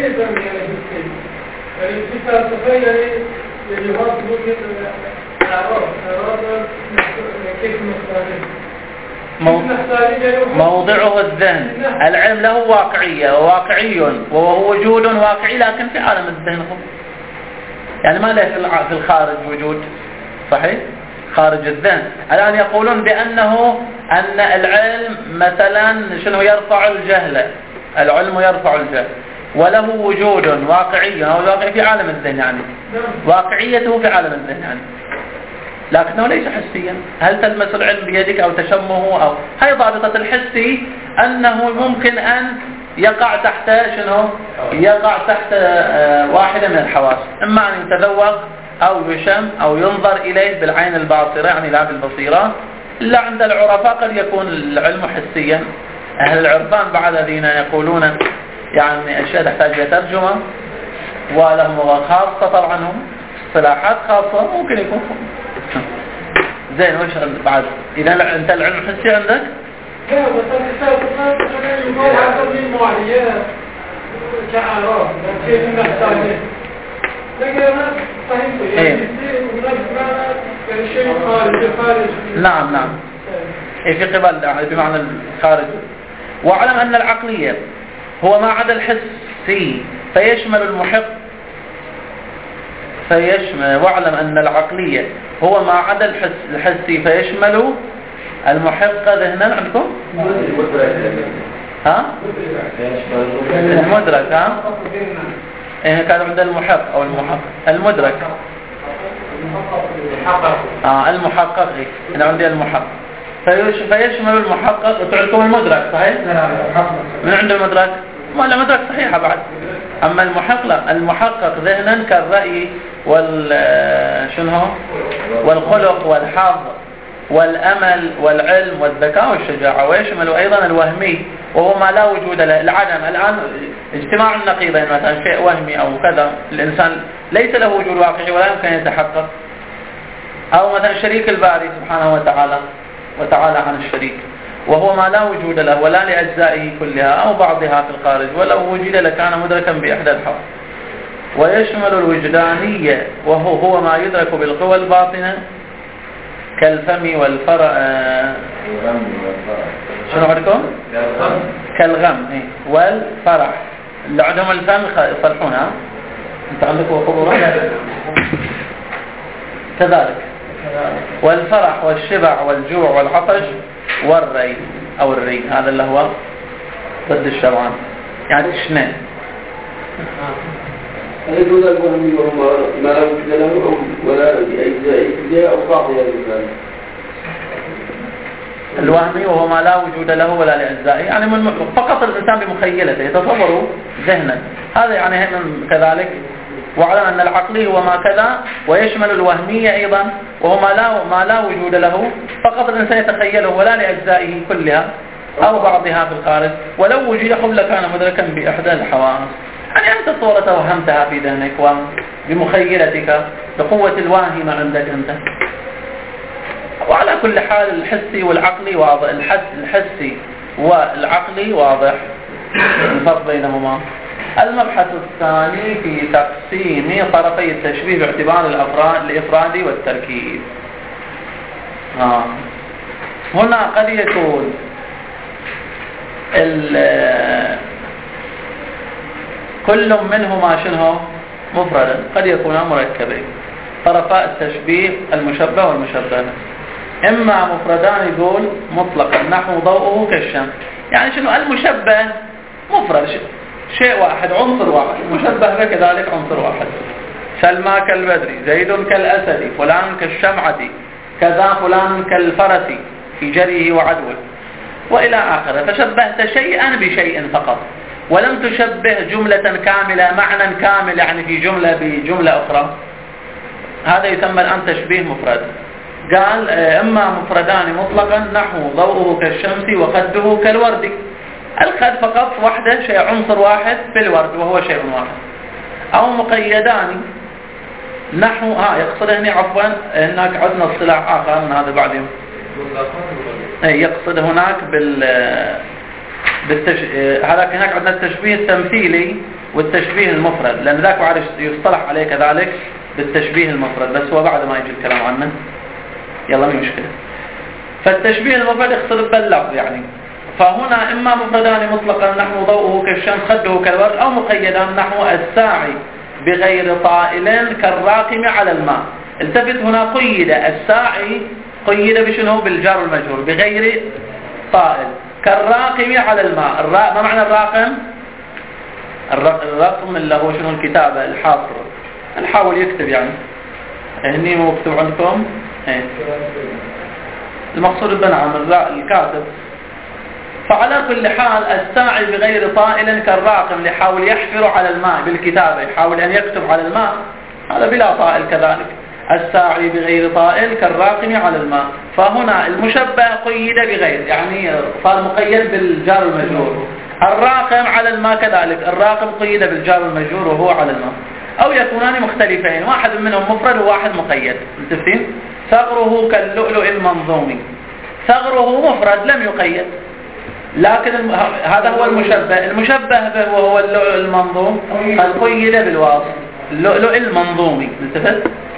S1: موضعه الذهن. العلم له واقعية وواقعي وهو وجود واقعي لكن في عالم الذهن، يعني ما له في الخارج وجود، صحيح؟ خارج الذهن. الآن يقولون بأنه أن العلم مثلا شنو يرفع الجهل، العلم يرفع الجهل وله وجود واقعي أو واقعي في عالم الذهن، يعني واقعيته في عالم الذهن يعني، لكنه ليس حسيا. هل تلمس العلم بيدك أو تشمه أو هاي ضابطة الحسي، أنه ممكن أن يقع تحت شنو يقع تحت واحدة من الحواس، إما أن يتذوق أو يشم أو ينظر إليه بالعين الباصرة يعني لا بالبصيرة. إلا عند العرفاء قد يكون العلم حسيا. أهل العرفان بعد الذين يقولون يعني أشياء تحتاج إلى ترجمة ولهم لغة خاصة، طبعا هم اصطلاحات خاصة ممكن يكون زين. وش بعد إذا أنت العلم حسي عندك؟
S3: لا بس الكتاب يقول هذا المعينة كأعراف لكن نحتاجه لكن صحيح يعني يعني شيء خارج خارج.
S1: نعم نعم إيه في قبل بمعنى الخارج. واعلم أن العقلية هو ما عدا الحسي فيشمل المحق فيشمل واعلم أن العقلية هو ما عدا الحس الحسي فيشمل المحق ذهنا عندكم؟ ها؟ المدرك. ها؟ إيه كان عند المحق أو المحق المدرك. آه المحقق. أنا عندي المحق فيشمل المحقق. تعرفون المدرك صحيح؟ من عند المدرك؟ ما المدرك صحيحة بعد. أما المحق لا، المحقق ذهنا كالرأي وال شنو والخلق والحظ والأمل والعلم والذكاء والشجاعة. ويشمل أيضا الوهمي وهو ما لا وجود له، العدم. الآن اجتماع النقيضين مثلا شيء وهمي أو كذا، الإنسان ليس له وجود واقعي ولا يمكن أن يتحقق. أو مثلا شريك الباري سبحانه وتعالى وتعالى عن الشريك، وهو ما لا وجود له ولا لأجزائه كلها أو بعضها في الخارج، ولو وجد لكان مدركا بإحدى الحظ. ويشمل الوجدانية وهو هو ما يدرك بالقوى الباطنة كالفم والفرع. شنو عندكم؟ كالغم إيه؟ والفرح. اللي عندهم الفم يصلحونها، انت عندك وقبورة كذلك. والفرح والشبع والجوع والعطش والري أو الري، هذا اللي هو ضد الشبعان يعني اثنين.
S2: هل يقول الوهمي وهو ما لا وجود له ولا لأجزائه كلها أو بعضها للإنسان؟
S1: الوهمي وهو ما لا وجود له ولا لأجزائه يعني من فقط الإنسان بمخيلته يتصوره ذهنا، هذا يعني كذلك. واعلم أن العقلي هو ما كذا. ويشمل الوهمية أيضا وهو ما لا, ما لا وجود له فقط الإنسان يتخيله ولا لأجزائه كلها أو بعضها في الخارج، ولو وجد قبل كان مدركا بإحدى الحواس. يعني أنت صورة توهمتها في ذهنك وبمخيلتك بقوة الواهمة عندك أنت. وعلى كل حال الحسي والعقلي واضح، الحس الحسي والعقلي واضح الفرق بينهما. المبحث الثاني في تقسيم طرفي التشبيه باعتبار الأفراد الإفراد والتركيب. آه. هنا قد يكون كل منهما شنو مفردا، قد يكون مركبين. طرفاء التشبيه المشبه والمشبه إما مفردان يقول مطلقا نحو ضوءه كالشمس، يعني شنو المشبه مفرد شيء واحد عنصر واحد، المشبه به كذلك عنصر واحد. سلمى كالبدر، زيد كالأسد، فلان كالشمعة، كذا فلان كالفرس في جريه وعدوه وإلى آخره. فشبهت شيئا بشيء فقط، ولم تشبه جملة كاملة معنى كامل يعني في جملة بجملة أخرى. هذا يسمى الآن تشبيه مفرد. قال إما مفردان مطلقا نحو ضوءه كالشمس وخده كالورد. الخد فقط وحده شيء عنصر واحد في الورد وهو شيء واحد. أو مقيدان نحو ها يقصد هنا عفوا هناك عندنا اصطلاح آخر من هذا بعدين يقصد هناك بال بالتش... هذاك هناك عندنا التشبيه التمثيلي والتشبيه المفرد، لأن ذاك بعد يصطلح عليه كذلك بالتشبيه المفرد، بس هو بعد ما يجي الكلام عنه يلا مش مشكلة. فالتشبيه المفرد يقصد باللفظ يعني. فهنا إما مفردان مطلقا نحو ضوءه كالشمس خده كالورد، أو مقيدان نحو الساعي بغير طائل كالراقم على الماء. التفت هنا قيد الساعي قيد بشنو بالجار والمجرور بغير طائل كالراقم على الماء. الرا... ما معنى الراقم؟ الرقم اللي هو شنو الكتابة الحاصر، نحاول يكتب يعني هني مو مكتوب عندكم ايه المقصود بنعم الكاتب. فعلى كل حال الساعي بغير طائل كالراقم اللي يحاول يحفر على الماء بالكتابة، يحاول أن يكتب على الماء، هذا بلا طائل كذلك. الساعي بغير طائل كالراقم على الماء. فهنا المشبه قيد بغير يعني صار مقيد بالجار المجرور. الراقم على الماء كذلك، الراقم قيد بالجار المجرور وهو على الماء. أو يكونان مختلفين، واحد منهم مفرد وواحد مقيد. متفقين؟ ثغره كاللؤلؤ المنظوم، ثغره مفرد لم يقيد، لكن الم... هذا هو المشبه. المشبه به وهو اللؤلؤ المنظوم قد قيد بالواصل اللؤلؤ المنظومي. متفق؟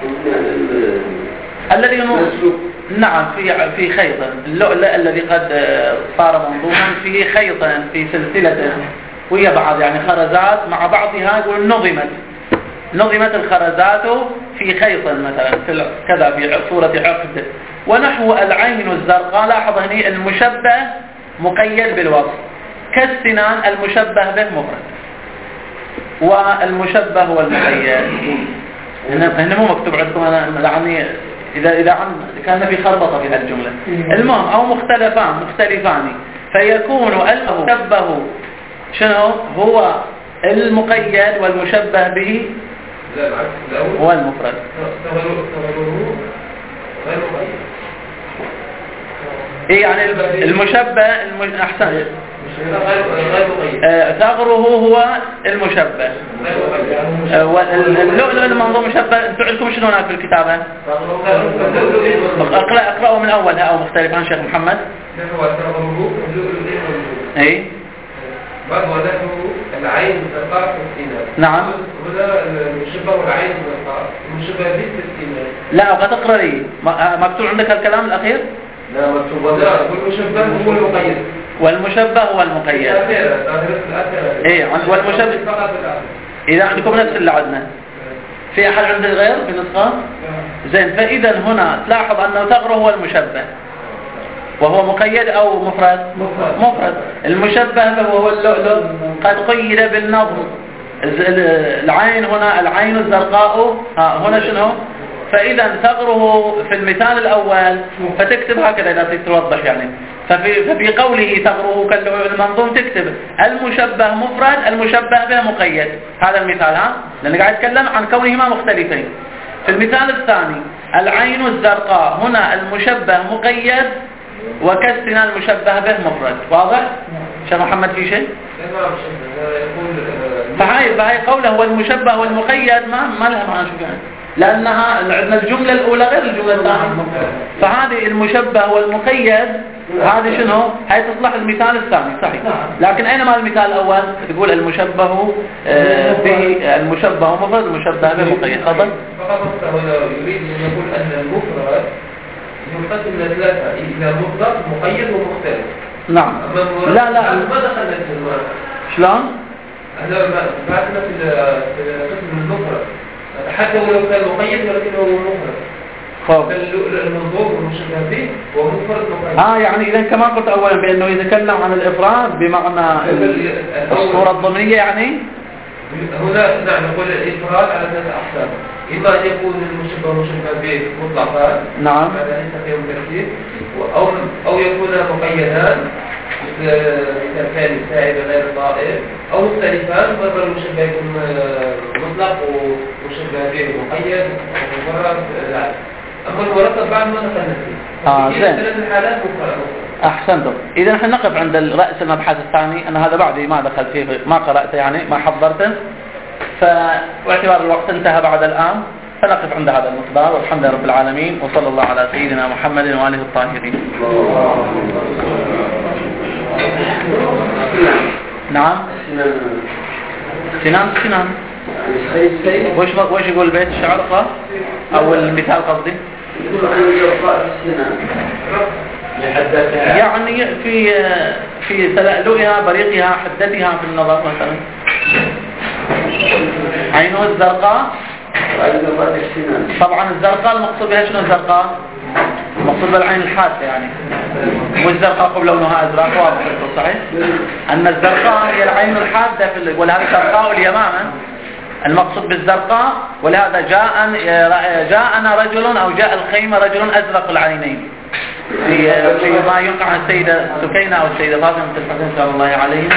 S1: الذي نعم في في خيط اللؤلؤ الذي قد صار منظوما في خيط في سلسلة ويا بعض يعني خرزات مع بعضها، يقول نظمت نظمت الخرزات في خيط مثلا في كذا في صورة عقد. ونحو العين الزرقاء، لاحظ هنا المشبه مقيد بالوصف كالسنان، المشبه به مفرد والمشبه هو المقيد. هنا مو مكتوب عندكم انا يعني اذا اذا عن كان في خربطه في هالجمله. المهم او مختلفان مختلفان فيكون المشبه شنو هو المقيد والمشبه به هو المفرد. ايه يعني المشبه الم... احسن ثغره هو المشبه واللؤلؤ المنظوم مشبه. انتم عندكم شنو هناك في الكتابه؟ اقرأ اقرأوا من اولها او مختلفان شيخ محمد. اي
S2: بعد وذاته العين تقع في السيناء.
S1: نعم
S2: هنا المشبه والعين تقع المشبه به في السيناء.
S1: لا وقد تقرأ لي مكتوب عندك الكلام الاخير؟
S2: لا مكتوب والمشبه هو المقيد
S1: والمشبه هو المقيد. ايه والمشبه اذا عندكم نفس اللي عندنا. في احد عنده غير في نسخه؟ زين. فاذا هنا تلاحظ انه ثغره هو المشبه وهو مقيد او مفرد؟ مفرد. المشبه به هو اللؤلؤ قد قيد بالنظم. العين هنا العين الزرقاء ها هنا شنو؟ فإذا ثغره في المثال الأول فتكتب هكذا إذا توضح يعني. ففي, ففي قوله ثغره كاللؤلؤ المنظوم تكتب المشبه مفرد المشبه به مقيد. هذا المثال ها لأن قاعد أتكلم عن كونهما مختلفين. في المثال الثاني العين الزرقاء هنا المشبه مقيد وكالسنان المشبه به مفرد. واضح؟ شيخ محمد في شيء؟ فهاي فهاي قوله هو المشبه والمقيد ما ما لها معنى شو يعني. لأنها عندنا الجملة الأولى غير الجملة الثانية، فهذه المشبه والمقيد هذه شنو؟ هي تصلح المثال الثاني صحيح. لكن أين ما المثال الأول؟ تقول المشبه بالمشبه مفرد المشبه بمقيد. تفضل.
S2: فقط هو يريد أن يقول أن المفرد ينقسم إلى ثلاثة، إلى مطلق مقيد ومختلف.
S1: نعم. لا لا.
S2: ما دخلنا في المعنى.
S1: شلون؟
S2: هذا بعدنا في قسم المفرد حتى ولو كان مقيد ولكنه هو مفرد.
S1: خب.
S2: المنظور والمشبه به هو مفرد مقيد.
S1: اه يعني إذا كما قلت أولا بأنه يتكلم عن الإفراد بمعنى الصورة الضمنية يعني.
S2: هنا نعم نقول الإفراد على ثلاث أقسام، إما أن يكون المشبه والمشبه به مطلقان
S1: نعم
S2: هذا ليس فيهم ترتيب، أو أو يكون مقيدان مثل كان الساعد غير الطائر، أو مختلفان مرة المشبه يكون مطلق ومشبه به مقيد ومرة لا. أما المرتب بعد ما دخلنا فيه
S1: آه
S2: في ثلاث الحالات مفرد.
S1: أحسنتم. إذا نحن نقف عند رأس المبحث الثاني. أنا هذا بعدي ما دخلت فيه ما قرأته يعني ما حضرته، فاعتبار الوقت انتهى بعد الآن فنقف عند هذا المقدار. والحمد لله رب العالمين وصلى الله على سيدنا محمد وآله الطاهرين. نعم سنان سنان وش وش يقول بيت الشعر قال أو المثال قصدي يعني في في تلألؤها بريقها حدتها في النظر مثلا. عينه الزرقاء طبعا الزرقاء المقصود بها شنو الزرقاء؟ المقصود بالعين الحادة يعني، والزرقاء قبل لونها أزرق واضح صحيح؟ أن الزرقاء هي العين الحادة في ولهذا زرقاء اليمامة المقصود بالزرقاء. ولهذا جاء جاءنا رجل أو جاء الخيمة رجل أزرق العينين في في ما يقع عن السيدة سكينة أو السيدة فاطمة الحسين صلى الله عليه.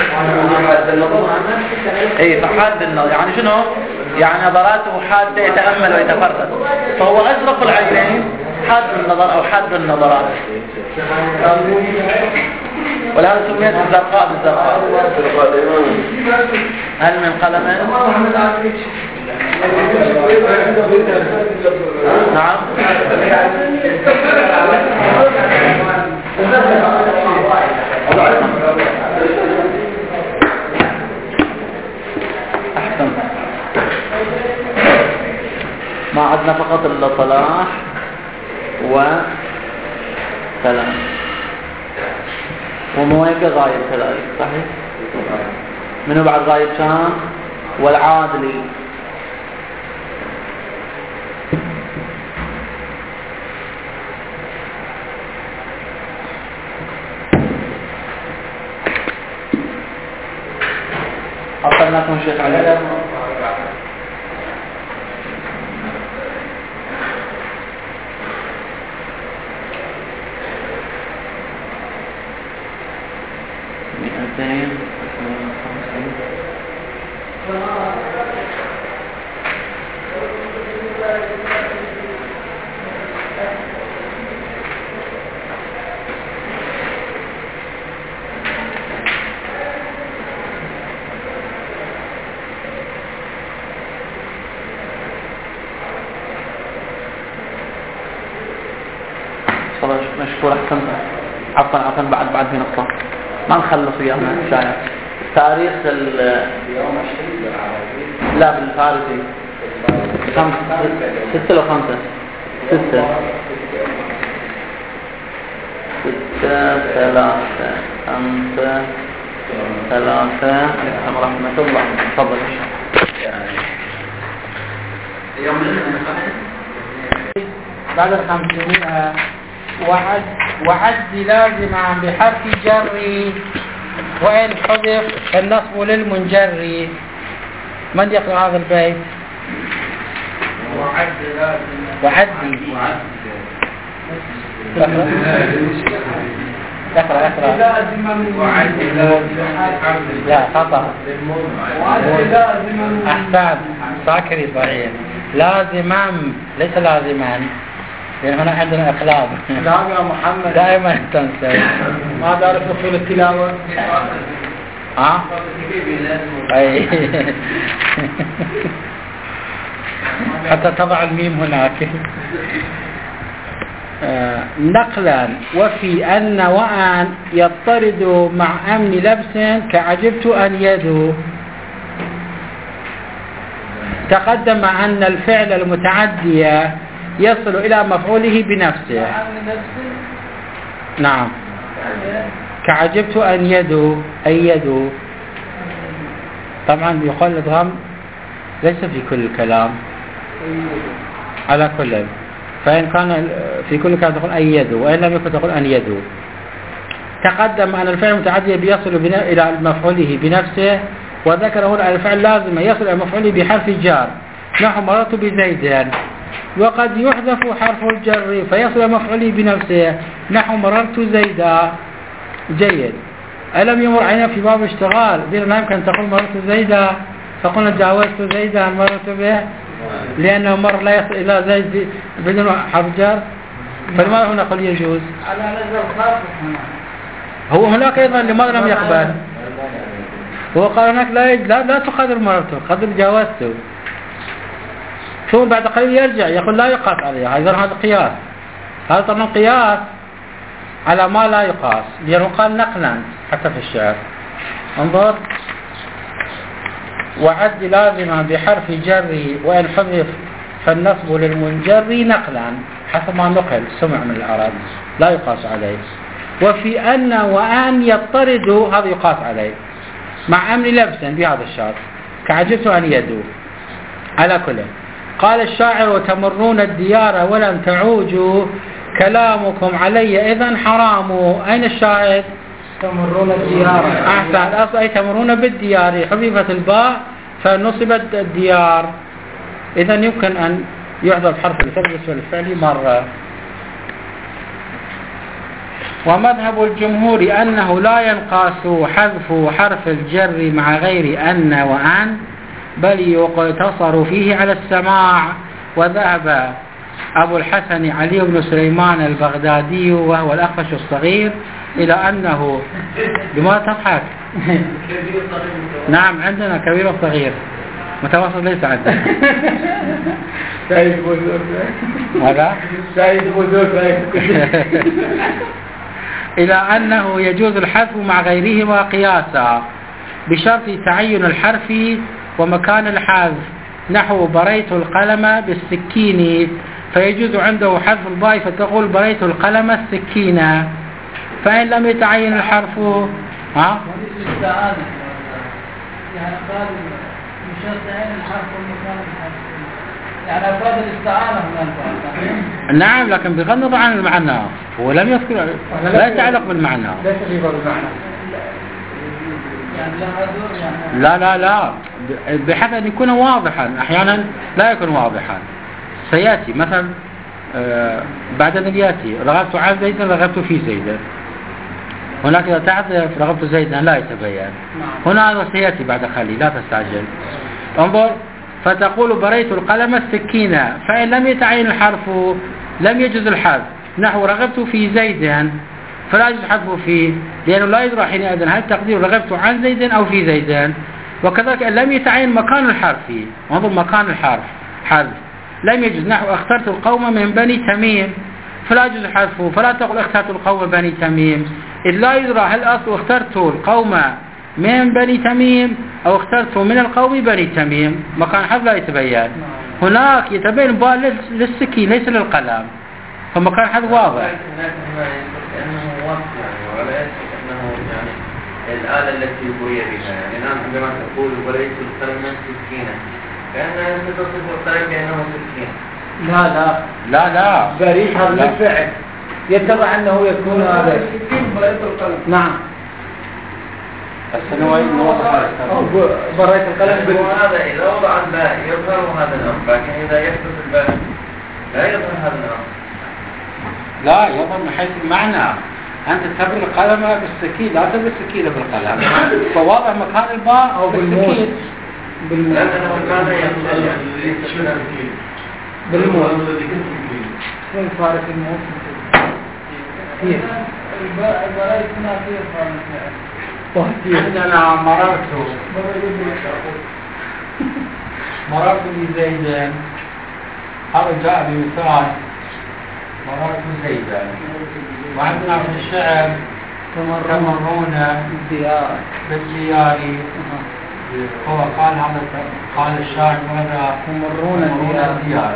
S1: أي فحاد النظر يعني شنو؟ يعني نظراته حادة يتأمل ويتفرد، فهو أزرق العينين حاد النظر أو حاد النظرات، ولهذا سميت الزرقاء بالزرقاء. هل من قلم؟ نعم. أحسن. ما عدنا فقط إلا صلاح وسلام ومويقة غايب كذلك صحيح. منو بعد غايب كان؟ والعادلي. أصلناكم شيخ علي. مئتين مشكور. أحسن عفوا عفوا بعد بعد في نقطة ما نخلص ويانا شايف تاريخ اليوم لا بالفارسي خمسة ستة لو خمسة ستة ستة ثلاثة خمسة ثلاثة رحمة الله. تفضل
S3: يوم بعد الخمسمائة وعد وعد لازما بحرف جر وإن حذف فالنصب للمنجر. من يقرأ هذا البيت؟ وعد لازما وعدي اقرأ اقرأ وعد لازما لا خطأ أحسن ساكري صحيح. لازما ليس لازما لأن هنا عندنا إقلاب.
S4: نعم يا محمد
S3: دائما تنسى.
S4: ما تعرف أصول التلاوة؟
S3: ها؟ أي حتى تضع الميم هناك. آه نقلا وفي أن وأن يضطرد مع أمن لبس كعجبت أن يدو. تقدم أن الفعل المتعدي يصل إلى مفعوله بنفسه. نعم كعجبت أن يدو أي يدو. طبعا يقال الإدغام ليس في كل الكلام على كل، فإن كان في كل كلام تقول أن يدو، وإن لم يكن تقول أن يدو. تقدم أن الفعل المتعدي بيصل إلى مفعوله بنفسه، وذكر هنا الفعل لازم يصل إلى مفعوله بحرف الجار نحو مررت بزيد، وقد يحذف حرف الجر فيصل إلى مفعوله بنفسه نحو مررت زيدا. جيد. ألم يمر علينا في باب اشتغال ما يمكن تقول مررت زيدا فقلنا جاوزت زيدا مررت به، لأنه مر لا يصل إلى زيد بدون حرف جر، فلماذا هنا نقول يجوز؟ هو هناك أيضا لماذا لم يقبل؟ هو قال هناك لا لا, لا تقدر مررته، قدر جاوزته. ثم بعد قليل يرجع يقول لا يقاس عليه. إذا هذا قياس، هذا طبعا قياس على ما لا يقاس، لأنه قال نقلا حتى في الشعر. انظر: وعد لازما بحرف جر وإن حذف فالنصب للمنجر نقلا، حسب ما نقل سمع من العرب، لا يقاس عليه. وفي أن وأن يضطرد هذا يقاس عليه مع أمن لبسا بهذا الشرط كعجبت أن يدو. على كل قال الشاعر: وتمرون الديار ولم تعوجوا كلامكم علي إذن حرام. أين الشاهد؟
S4: تمرون الديار.
S3: أحسن. الأصل أي تمرون بالديار، حذفت الباء فنصبت الديار، إذن يمكن أن يحذف حرف الفعل والفعل مرة. ومذهب الجمهور أنه لا ينقاس حذف حرف الجر مع غير أن وأن، بل يقتصر فيه على السماع. وذهب أبو الحسن علي بن سليمان البغدادي وهو الأخفش الصغير إلى أنه لماذا تضحك؟ نعم عندنا كبير وصغير، متوسط ليس عندنا. ماذا؟ إلى أنه يجوز الحذف مع غيرهما قياسا بشرط تعين الحرف ومكان الحذف، نحو بريت القلم بالسكين، فيجوز عنده حذف الباء فتقول بريت القلم السكينة. فإن لم يتعين الحرف ها؟
S4: يعني قال مش تعين الحرف ومكان الحرف، يعني أفراد الاستعانة هنا.
S3: نعم، لكن بغض النظر عن المعنى، هو لم يذكر، لا يتعلق بالمعنى.
S4: ليس في باب المعنى.
S3: لا لا لا، بحيث أن يكون واضحا. أحيانا لا يكون واضحا. سيأتي مثلا آه بعد أن يأتي رغبت عن زيدا رغبت في زيدا، هناك إذا تعرف رغبت زيدا لا يتبين. هنا هذا سيأتي بعد قليل، لا تستعجل. انظر: فتقول بريت القلم السكينة، فإن لم يتعين الحرف لم يجوز الحذف، نحو رغبت في زيد، فلا يجوز حذفه فيه، لأنه لا يدرى حينئذ هل تقدير رغبت عن زيد أو في زيد. وكذلك أن لم يتعين مكان الحرف، انظر مكان الحرف حذف، لم يجوز، نحو اخترت القوم من بني تميم، فلا يجوز حذفه، فلا تقل اخترت القوم بني تميم، إذ لا يدرى هل أصل اخترت القوم من بني تميم أو اخترت من القوم بني تميم، مكان الحذف لا يتبين. هناك يتبين باء للسكين ليس للقلم، فمكان الحذف واضح.
S5: الآلة التي بري بها، يعني الآن عندما تقول بريت القلم سكينة كأنها تصف القلم بأنه سكين.
S4: لا لا
S3: لا لا
S4: بريت هذا الفعل يتبع أنه يكون هذا سكين بريت القلم. نعم
S3: السنوين
S4: بريت القلم.
S5: وهذا إذا وضع الباء يظهر هذا الأمر، لكن إذا يحدث الباء لا يظهر هذا الأمر.
S3: لا يظهر من حيث المعنى. أنت تبري القلم بالسكين، لا تبري السكينة بالقلم، فواضح مكان الباء أو بالسكين.
S5: بالموت
S4: بالموت وين فارق الموت؟ كيف؟ الباء هنا كيف؟
S3: عندنا مررت مررت بزيد، هذا جاء بمثال مررت زيدا. وعندنا في الشعر تمرون
S4: بالديار
S3: بالديار، هو قال هذا قال الشاعر ماذا؟
S4: تمرون
S3: الديار.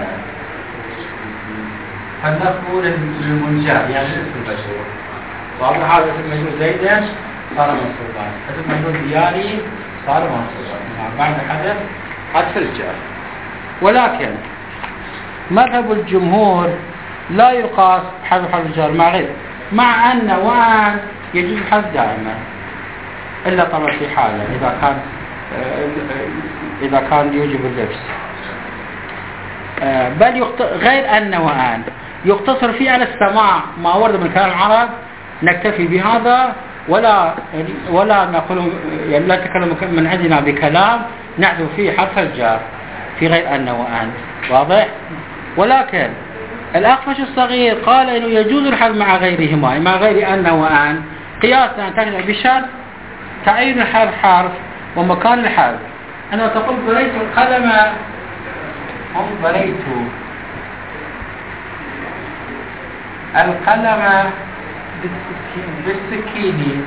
S3: فالنصب للمنجاب يعني اسم المجرور، واضح هذا اسم المجرور زيدا صار منصوبا، اسم المجرور دياري صار منصوبا بعد حدث حذف الجر. ولكن مذهب الجمهور لا يقاس حذف حرف الجر مع غيره، مع أن وأن يجوز الحذف دائما إلا طبعا في حالة إذا كان إذا كان يوجب اللبس، بل يخت... غير أن وأن يقتصر فيه على السماع ما ورد من كلام العرب، نكتفي بهذا ولا ولا نقول يعني لا نتكلم من عندنا بكلام نحذف فيه حرف الجر في غير أن وأن. واضح؟ ولكن الأخفش الصغير قال إنه يجوز الحذف مع غيرهما، مع غير أن وأن، قياسا تجمع بشرط تعيين الحرف حرف ومكان الحذف. أنا تقول بريت القلم، هم بريت القلم بالسكين،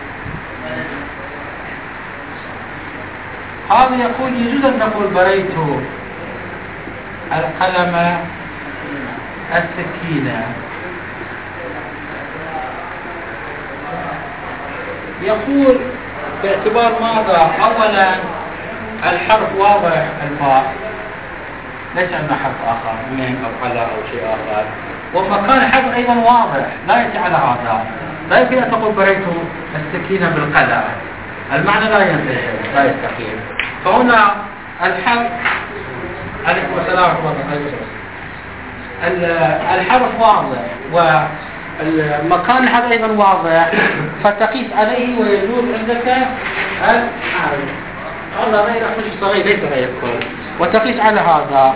S3: هذا يقول يجوز أن نقول بريت القلم السكينة. يقول باعتبار ماذا؟ أولا الحرف واضح الباء، ليس عندنا حرف آخر من أو على أو شيء آخر، ومكان الحرف أيضا واضح لا يأتي على هذا. لا يمكن أن تقول بريت السكينة بالقلم، المعنى لا ينتهي لا يستقيم. فهنا الحرف عليكم السلام ورحمة الله، الحرف واضح والمكان الحرف أيضا واضح، فتقيس عليه ويجوز عندك الحرف. هذا غير أخفش صغير ليس غير كل، وتقيس على هذا.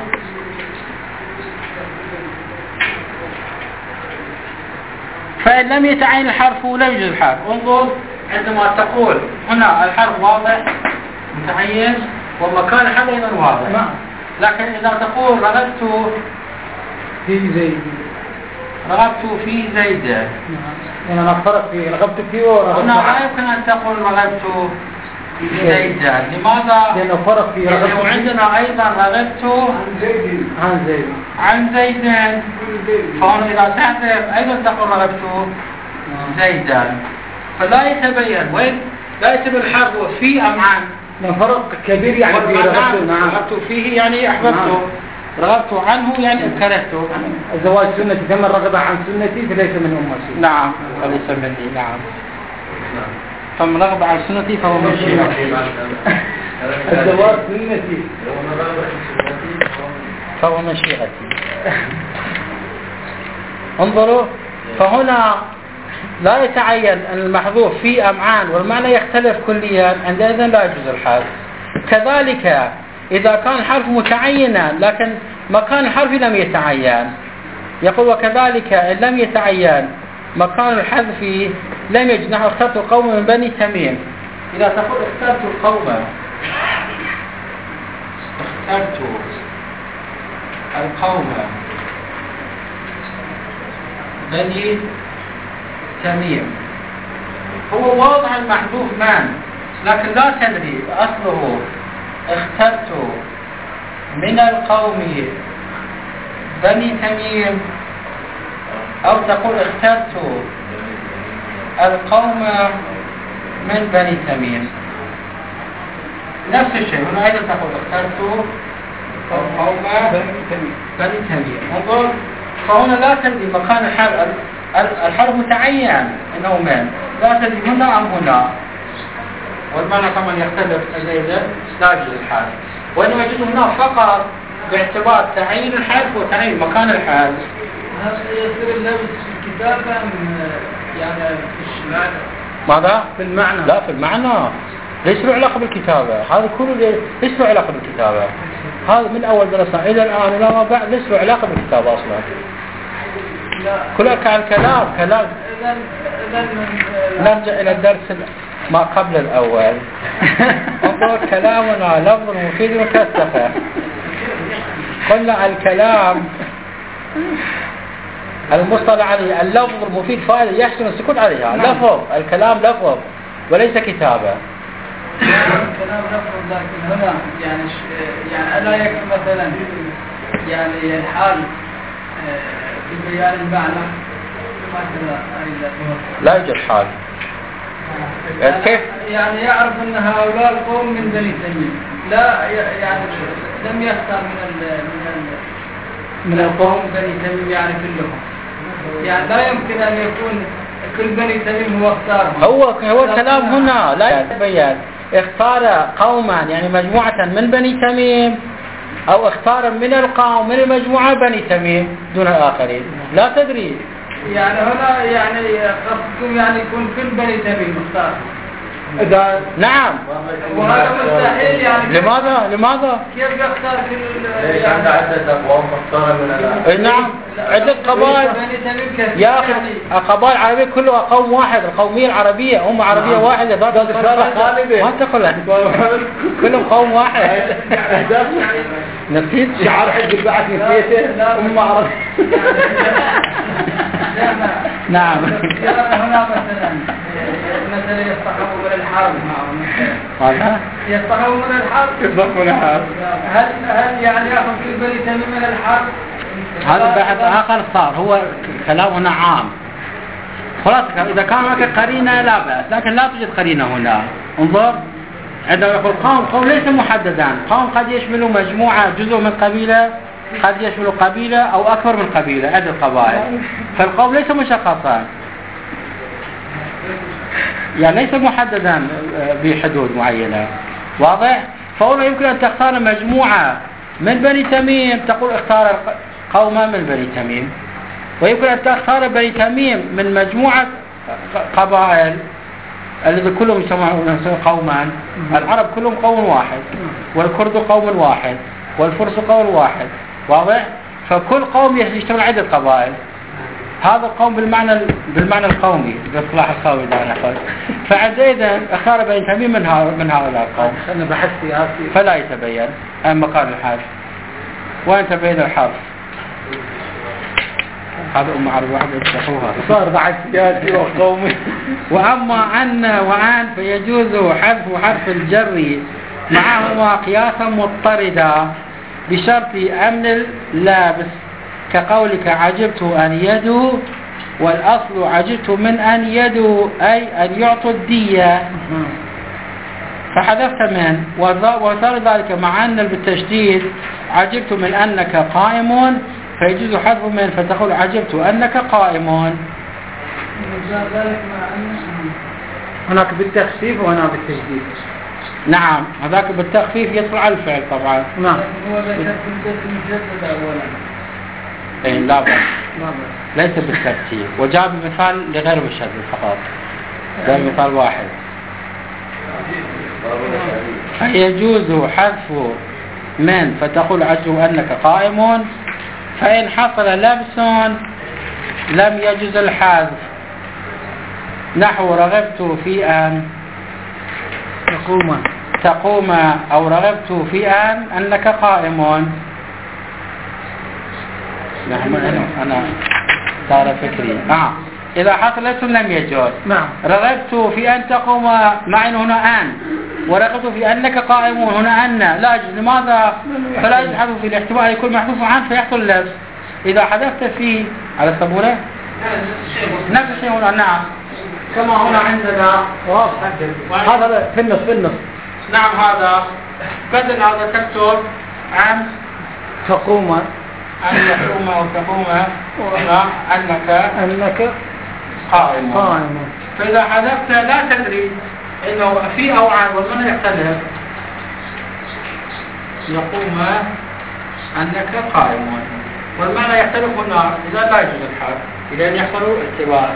S3: فإن لم يتعين الحرف لا يوجد الحرف. انظر عندما تقول هنا الحرف واضح متعين ومكان الحرف أيضا واضح، لكن إذا تقول رغبت
S4: في زيد،
S3: رغبت في زيد،
S4: يعني أنا فرق في رغبت فيه ورغبت
S3: هنا لا يمكن أن تقول رغبت في زيد. لماذا؟
S4: لأنه فرق في رغبت.
S3: وعندنا أيضا رغبت
S4: عن زيد عن زيد
S3: عن زيد، فهنا إذا تحذف أيضا تقول رغبت زيدا، فلا يتبين وين لا يتبين الحرف في أم عن.
S4: فرق كبير يعني في رغبت. نعم.
S3: رغبت فيه يعني أحببته، رغبت عنه يعني كرهته.
S4: الزواج سنتي كما رغب عن سنتي فليس من أمتي.
S3: نعم فليس مني. نعم فمن رغب عن سنتي فهو من شيعتي.
S4: الزواج سنتي
S3: فهو من شيعتي. انظروا، فهنا لا يتعين أن المحذوف في أم عن والمعنى يختلف كليا، عندئذ لا يجوز الحذف. كذلك إذا كان الحرف متعينا لكن مكان الحرف لم يتعين، يقول وكذلك إن لم يتعين مكان الحذف لم يجد. نحن اخترت القوم من بني تميم، إذا تقول اخترت القوم اخترت القوم بني تميم، هو واضح المحذوف من، لكن لا تدري أصله اخترت من القوم بني تميم أو تقول اخترت القوم من بني تميم، نفس الشيء. هنا أيضا تقول اخترت القوم بني تميم. انظر، فهنا لا تدري مكان الحرف، الحرف متعين انه من، لا تدري هنا ام هنا، والمعنى كما يختلف الليلة لا يجوز الحرف، وانه يجوز هنا فقط باعتبار تعيين الحرف وتعيين مكان الحرف.
S4: هذا يصير اللبس في الكتابة يعني في المعنى.
S3: ماذا؟
S4: في المعنى.
S3: لا في المعنى ليس له علاقة بالكتابة، هذا كله ليس له علاقة بالكتابة، هذا من أول درسنا إلى الآن إلى ما بعد ليس له علاقة بالكتابة أصلا. كلك على الكلام كلام.
S4: إذا إذا
S3: نرجع إلى الدرس ما قبل الأول. انظر كلامنا لفظ مفيد مكثفة. قلنا الكلام المصطلح عليه اللفظ المفيد فائدة يحسن السكوت عليها. لفظ الكلام لفظ وليس كتابة.
S4: الكلام لفظ لكن هنا يعني يعني ألا يكفي مثلا يعني الحال ببيان المعنى
S3: لا يوجد حال. كيف؟
S4: يعني يعرف أن هؤلاء القوم من بني تميم لا يعني لم يختار من ال من ال من القوم بني تميم يعني كلهم يعني لا يمكن أن يكون كل بني تميم هو اختارهم.
S3: هو هو الكلام هنا لا يتبين اختار قوما يعني مجموعة من بني تميم أو اختار من القوم من المجموعة بني تميم دون الآخرين لا تدري.
S4: يعني هنا يعني قصدكم يعني يكون كل بني تميم مختار.
S3: إذا نعم
S4: وهذا مستحيل يعني.
S3: لماذا لماذا؟
S4: كيف يختار كل
S5: ليش عند عدة أقوام مختارة من الآخر؟
S3: نعم عدة قبائل يا أخي القبائل العربية كلها قوم واحد. القومية العربية هم عربية واحدة ذات ما تقول كلهم قوم واحد. نسيت شعار حج بعد نسيته هم عرب. نعم
S4: هنا مثلا مثلا يستحقوا من الحرب معهم يستحقوا من الحرب
S3: يستحقوا من الحرب.
S4: هل هل يعني يأخذ كل بني تميم من الحرب؟
S3: هذا بحث آخر صار. هو كلامنا عام خلاص. إذا كان هناك قرينة لا بأس لكن لا توجد قرينة هنا. انظر عندما يقول قوم قوم ليس محددا. قوم قد يشمل مجموعة جزء من قبيلة قد يشمل قبيلة أو أكثر من قبيلة عدة قبائل. فالقوم ليس مشخصا يعني ليس محددا بحدود معينة. واضح؟ فهنا يمكن أن تختار مجموعة من بني تميم تقول اختار قوما من بني تميم ويمكن أن تختار بني تميم من مجموعة قبائل الذي كلهم يسمون قوما. العرب كلهم قوم واحد والكرد قوم واحد والفرس قوم واحد. واضح؟ فكل قوم يشتمل عدة قبائل. هذا القوم بالمعنى بالمعنى القومي باصطلاح القومي ده نقول. فعندئذ اختار بني تميم من من هؤلاء القوم.
S4: أنا بحث سياسي
S3: فلا يتبين أما قال الحاج وين تبين الحرف. هذا أم عرب واحد يفتحوها
S4: صار بعد سياسي وقومي.
S3: وأما أن وأن فيجوز حذف حرف الجر معهما قياسا مضطردا بشرط أمن اللابس كقولك عجبت أن يدو والأصل عجبت من أن يدو أي أن يعطوا الدية فحذفت من وصار ذلك مع أن بالتشديد عجبت من أنك قائم فيجوز حذف من فتقول عجبت أنك قائم.
S4: هناك بالتخفيف وهنا بالتشديد.
S3: نعم هذاك بالتخفيف يدخل على الفعل طبعا.
S4: نعم هو بالمشدد أولا.
S3: إيه لا بأس ليس بالترتيب وجاب مثال لغير مشدد فقط. ده مثال واحد. يجوز حذف من فتقول عجب أنك قائم فإن حصل لبس لم يجوز الحذف نحو رغبت في أن
S4: تقوم
S3: تقوم أو رغبت في أن أنك قائم. نعم أنا صار فكري. نعم إذا حصل اسم لم يجوز.
S4: نعم
S3: رغبت في أن تقوم مع هنا أن ورغبت في أنك قائم هنا أن لا يجوز. لماذا؟ فلا يحذف في الاحتمال يكون محذوف عنه فيحصل اللبس. إذا حذفت فيه على الصبورة نفس الشيء هنا. نعم كما هنا عندنا هذا في النص في النص. نعم هذا بدل هذا تكتب عن
S4: تقوم
S3: أن يقوم أو تقوم أنك
S4: أنك
S3: قائم.
S4: قائم.
S3: فإذا حذفت لا تدري إنه في أو عن والمعنى يختلف. يقوم أنك قائم والمعنى يختلف هنا إذا لا يوجد الحرف إذا يحصل اتباع.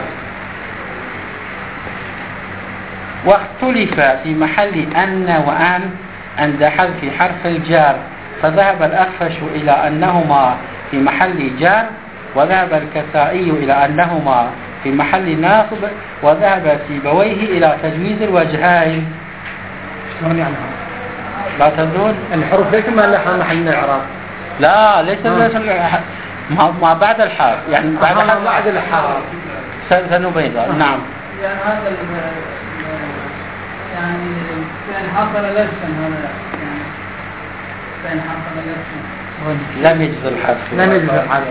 S3: واختلف في محل أن وأن عند حذف حرف الجار فذهب الأخفش إلى أنهما في محل جار وذهب الكسائي إلى أنهما في محل ناصب، وذهب سيبويه إلى تجويز الوجهين.
S6: شلون يعني؟
S3: لا تدرون
S6: الحروف ليس ما لها محل الإعراب؟
S3: لا ليس ليس ما, ما بعد الحرف، يعني بعد
S6: ما
S3: الحرف
S6: بعد الحرف
S3: سنبين. نعم.
S4: يعني هذا يعني فإن حصل لبسا هذا يعني فإن حصل لبسا
S3: لم يجز الحرف.
S6: لم يجز الحرف.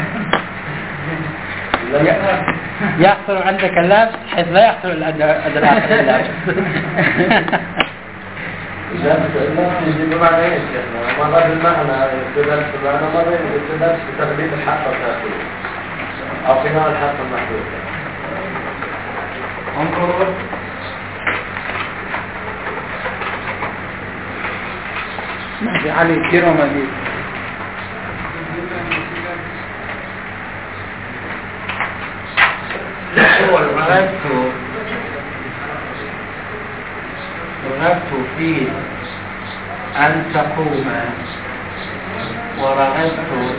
S3: يحصل عندك اللبس حيث لا يحصل الآخر اللبس.
S5: يجي بمعنى ايش يا اخي؟ مرات المعنى يستدرس بمعنى مرة يستدرس بتغليب الحق والتأخير او قناع الحق المحدود. انظروا
S6: ما في علي كثير ومزيد.
S3: رغبت رغبت في أن تقوم ورغبت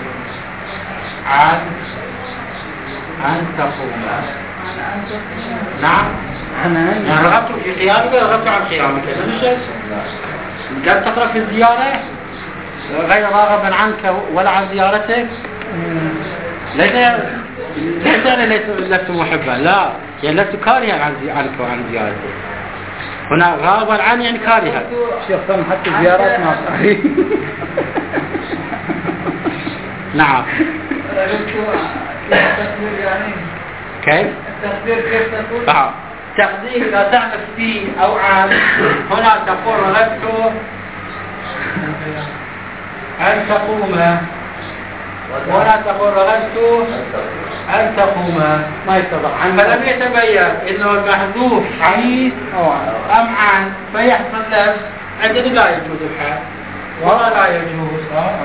S3: عن أن تقوم. نعم. يعني رغبت في قيامك ورغبت عن قيامك. قد تقرأ في الزيارة غير راغبا عنك ولا عن زيارتك. ليس ليس أنا ليس لست محبا، لا يعني لست كارها عن عنك وعن زيارتك. هنا راغبا عن يعني كارها.
S6: شيخ فهم حتى زيارات ما صحيح.
S3: نعم. كيف؟
S4: التقدير كيف تقول؟
S3: نعم. تقدير إذا تعمل في أو عن، هنا تقول رغبت أن تقوم، ولا تقول رغبت أن تقوم.
S6: ما يتضح.
S3: فلم يتبين إنه المحذوف عن أم عن فيحصل لبس. عندنا لا يجوز الحال ولا لا يجوز.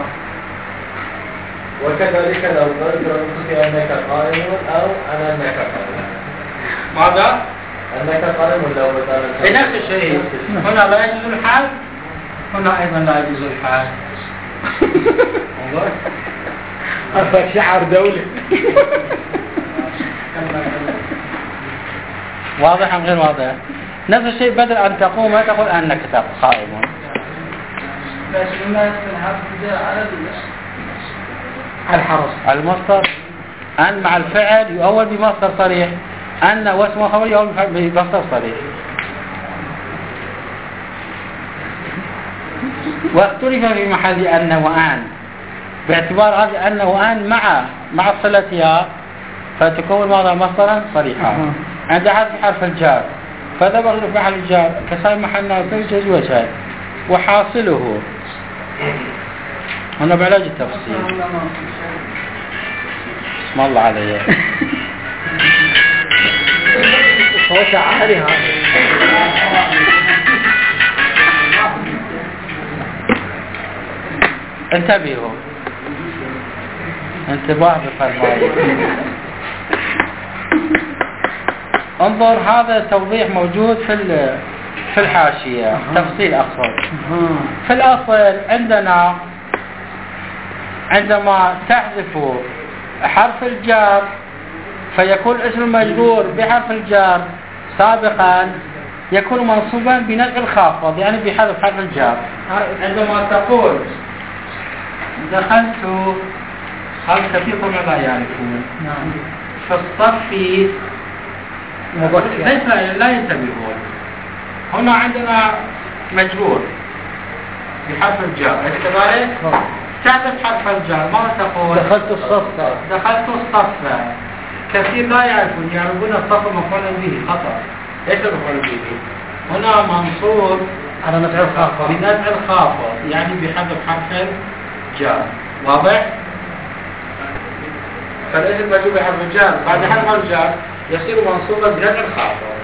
S5: وكذلك لو قلت رغبت أنك قائم أو أنا أنك قائم.
S3: ماذا؟
S5: أنك قائم لو بدل
S3: نفس الشيء. هنا لا يجوز الحال، هنا أيضا لا يجوز الحال. والله
S6: هذا شعر دولي.
S3: واضح أم غير واضح؟ نفس الشيء بدل أن تقوم تقول أنك قائم.
S4: بس لما يصل على
S6: الحرف
S3: المصدر أن مع الفعل يؤول بمصدر صريح، أن واسم خبر يؤول بمصدر صريح. واختلف في محل أن وأن، باعتبار هذه أن وأن مع مع صلتها فتكون ماذا مصدرا صريحا. عند حذف حرف الجار فذبر في محل الجار كسائر محل ناصب يجوز وجهان. وحاصله هنا بعلاج التفصيل. اسم الله عليه.
S6: صوت عالي هذا.
S3: انتبهوا انتباه بفرمائي. انظر هذا التوضيح موجود في في الحاشية، تفصيل أقصد. في الأصل عندنا عندما تحذف حرف الجار فيكون اسم المجرور بحرف الجار سابقا يكون منصوبا بنزع الخافض، يعني بحذف حرف الجار. عندما تقول دخلت، هذا كثير طبعا لا يعرفون. في الصف ليس لا ينتبهون. هنا عندنا مجرور بحرف الجار كذلك. تعرف حرف الجار ماذا تقول؟
S6: دخلت الصف.
S3: دخلت الصف. كثير لا يعرفون، يعرفون الصف مفعول به خطأ، ليس مفعول به. هنا منصوب
S6: على نزع الخافض
S3: بنزع الخافض، يعني بحذف حرف الجار. واضح؟ فليس المجرور بحرف الجار بعد حرف الجار يصير منصوبا بنزع الخافض.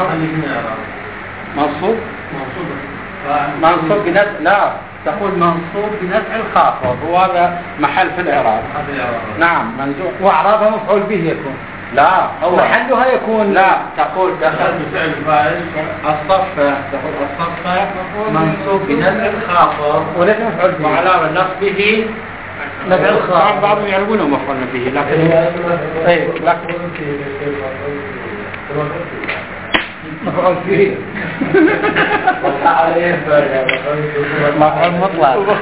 S3: منصوب منصوب بنزع، لا تقول منصوب بنزع الخافض، وهذا محل في الإعراب. نعم منزوع.
S6: وأعرابها مفعول به يكون.
S3: لا هو
S6: محلها يكون.
S3: لا تقول دخلت فعل فاعل الصف، تقول الصف منصوب بنزع الخافض
S6: وليس مفعول به.
S3: وعلامة نصبه نفع الخاص بعضهم يعرفونه مفعول به لكن اي لكن
S6: مفعول فيه
S3: مفعول مطلق.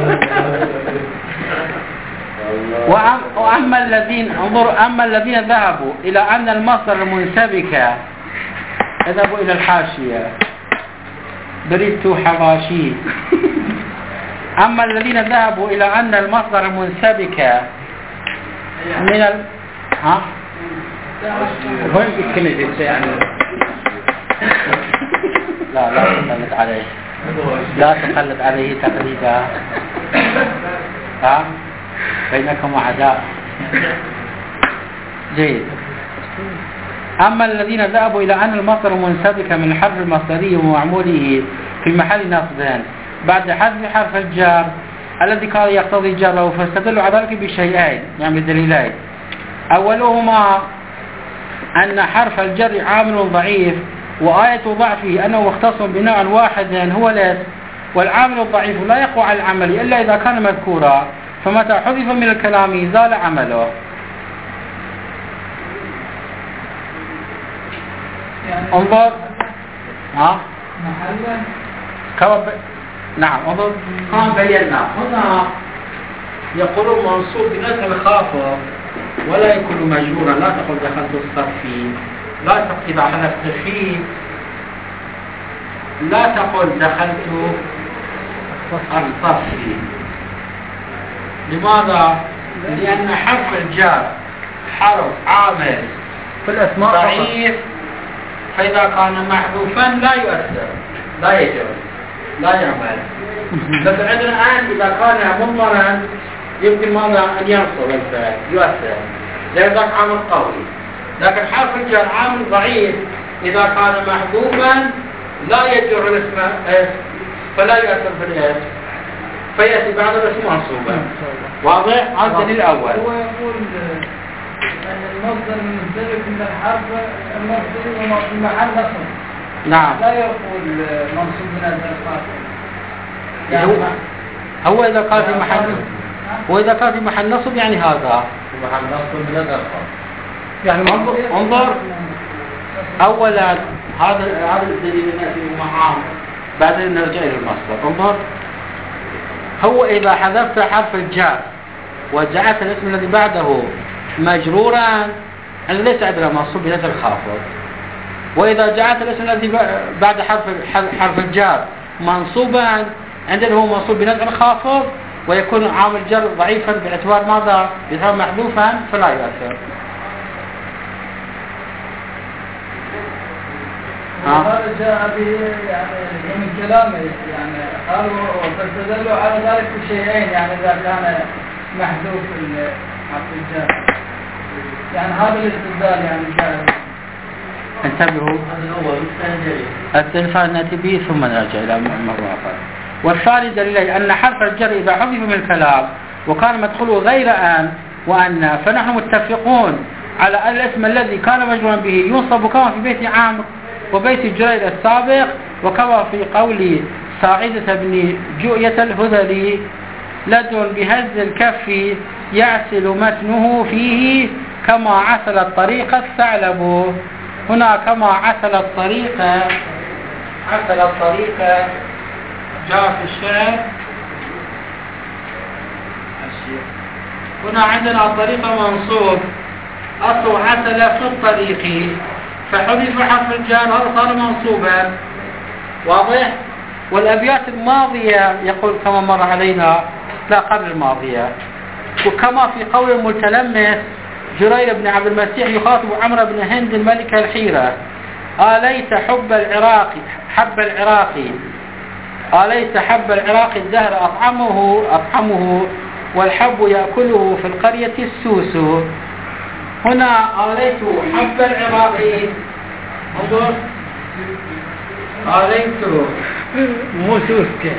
S3: وأما الذين انظروا أما الذين ذهبوا إلى أن المصدر المنسبك ذهبوا إلى الحاشية بريت حواشي. أما الذين ذهبوا إلى أن المصدر المنسبك من ال ها
S6: وين بتكلم يعني
S3: لا لا تقلد عليه لا تقلد عليه تقليدا ها بينكم عداء. جيد. أما الذين ذهبوا إلى أن المصدر منسبك من الحرف المصدري ومعموله في محل نصب بعد حذف حرف الجر الذي كان يقتضي جره فاستدلوا على ذلك بشيئين يعني بدليلين. أولهما أن حرف الجر عامل ضعيف وآية ضعفه أنه مختص بنوع واحد هو الاسم والعامل الضعيف لا يقوى على العمل إلا إذا كان مذكورا فمتى حذف من الكلام زال عمله. انظر ها كما ب... نعم انظر كما بينا هنا يقولون منصوب بنزع الخافض ولا يكون مجرورا. لا تقل دخلت الصف لا تقل إذا حذفت فيه لا تقل دخلت الصف. لماذا؟ لأن حرف الجر حرف عامل
S6: في الأسماء
S3: ضعيف فإذا كان محذوفا لا يؤثر لا يجوز لا يعمل. لكن عندنا الآن إذا كان مضمرا يمكن ماذا أن ينصب الفعل يؤثر لذلك عامل قوي. لكن حرف الجر عامل ضعيف إذا كان محذوفا لا يجر الاسم فلا يؤثر في الاسم فيأتي بعد الاسم منصوبا. واضح؟ هذا الدليل الأول.
S4: هو يقول أن المصدر المنسبك من الحرف المصدر في محل نصب.
S3: نعم.
S4: لا يقول منصوب من الألفاظ.
S3: يعني هو, هو إذا كان في محل وإذا كان في محل نصب يعني هذا
S5: محل نصب من الألفاظ.
S3: يعني انظر انظر أولا هذا هذا الدليل نأتي معاه بعدين نرجع إلى المصدر. انظر هو إذا حذفت حرف الجر وجعلت الاسم الذي بعده مجرورا يعني ليس عندنا منصوب بنزع الخافض. وإذا جعلت الاسم الذي بعد حرف حرف الجر منصوبا عندنا هو منصوب بنزع الخافض ويكون عامل جر ضعيفا باعتبار ماذا؟ باعتبار محذوفا فلا يؤثر.
S4: هذا جاء به يعني من كلامه يعني قالوا فاستدلوا على ذلك بشيئين يعني إذا كان محذوف حرف الجر يعني هذا الاستدلال يعني جاء.
S3: انتبهوا الثاني نأتي به ثم نرجع إلى مرة أخرى. والثاني دليل أن حرف الجر إذا حذف من الكلام وكان مدخوله غير أن وأن فنحن متفقون على أن الاسم الذي كان مجرورا به ينصب كما في بيت عامر وبيت جرير السابق وكما في قول ساعدة بن جؤية الهذلي لدن بهز الكف يعسل متنه فيه كما عسل الطريق الثعلب. هنا كما عسل الطريق عسل الطريق جاء في الشعر. هنا عندنا الطريق منصوب أصل عسل في الطريق فحذف حرف الجر هذا صار منصوبا. واضح؟ والأبيات الماضية يقول كما مر علينا لا قبل الماضية وكما في قول المتلمس جرير بن عبد المسيح يخاطب عمرو بن هند الملكة الحيرة آليت حب العراق حب العراقي آليت حب العراق الدهر أطعمه أطعمه والحب يأكله في القرية السوس. هنا آليت حب العراقي انظر آليت
S6: مو سوسك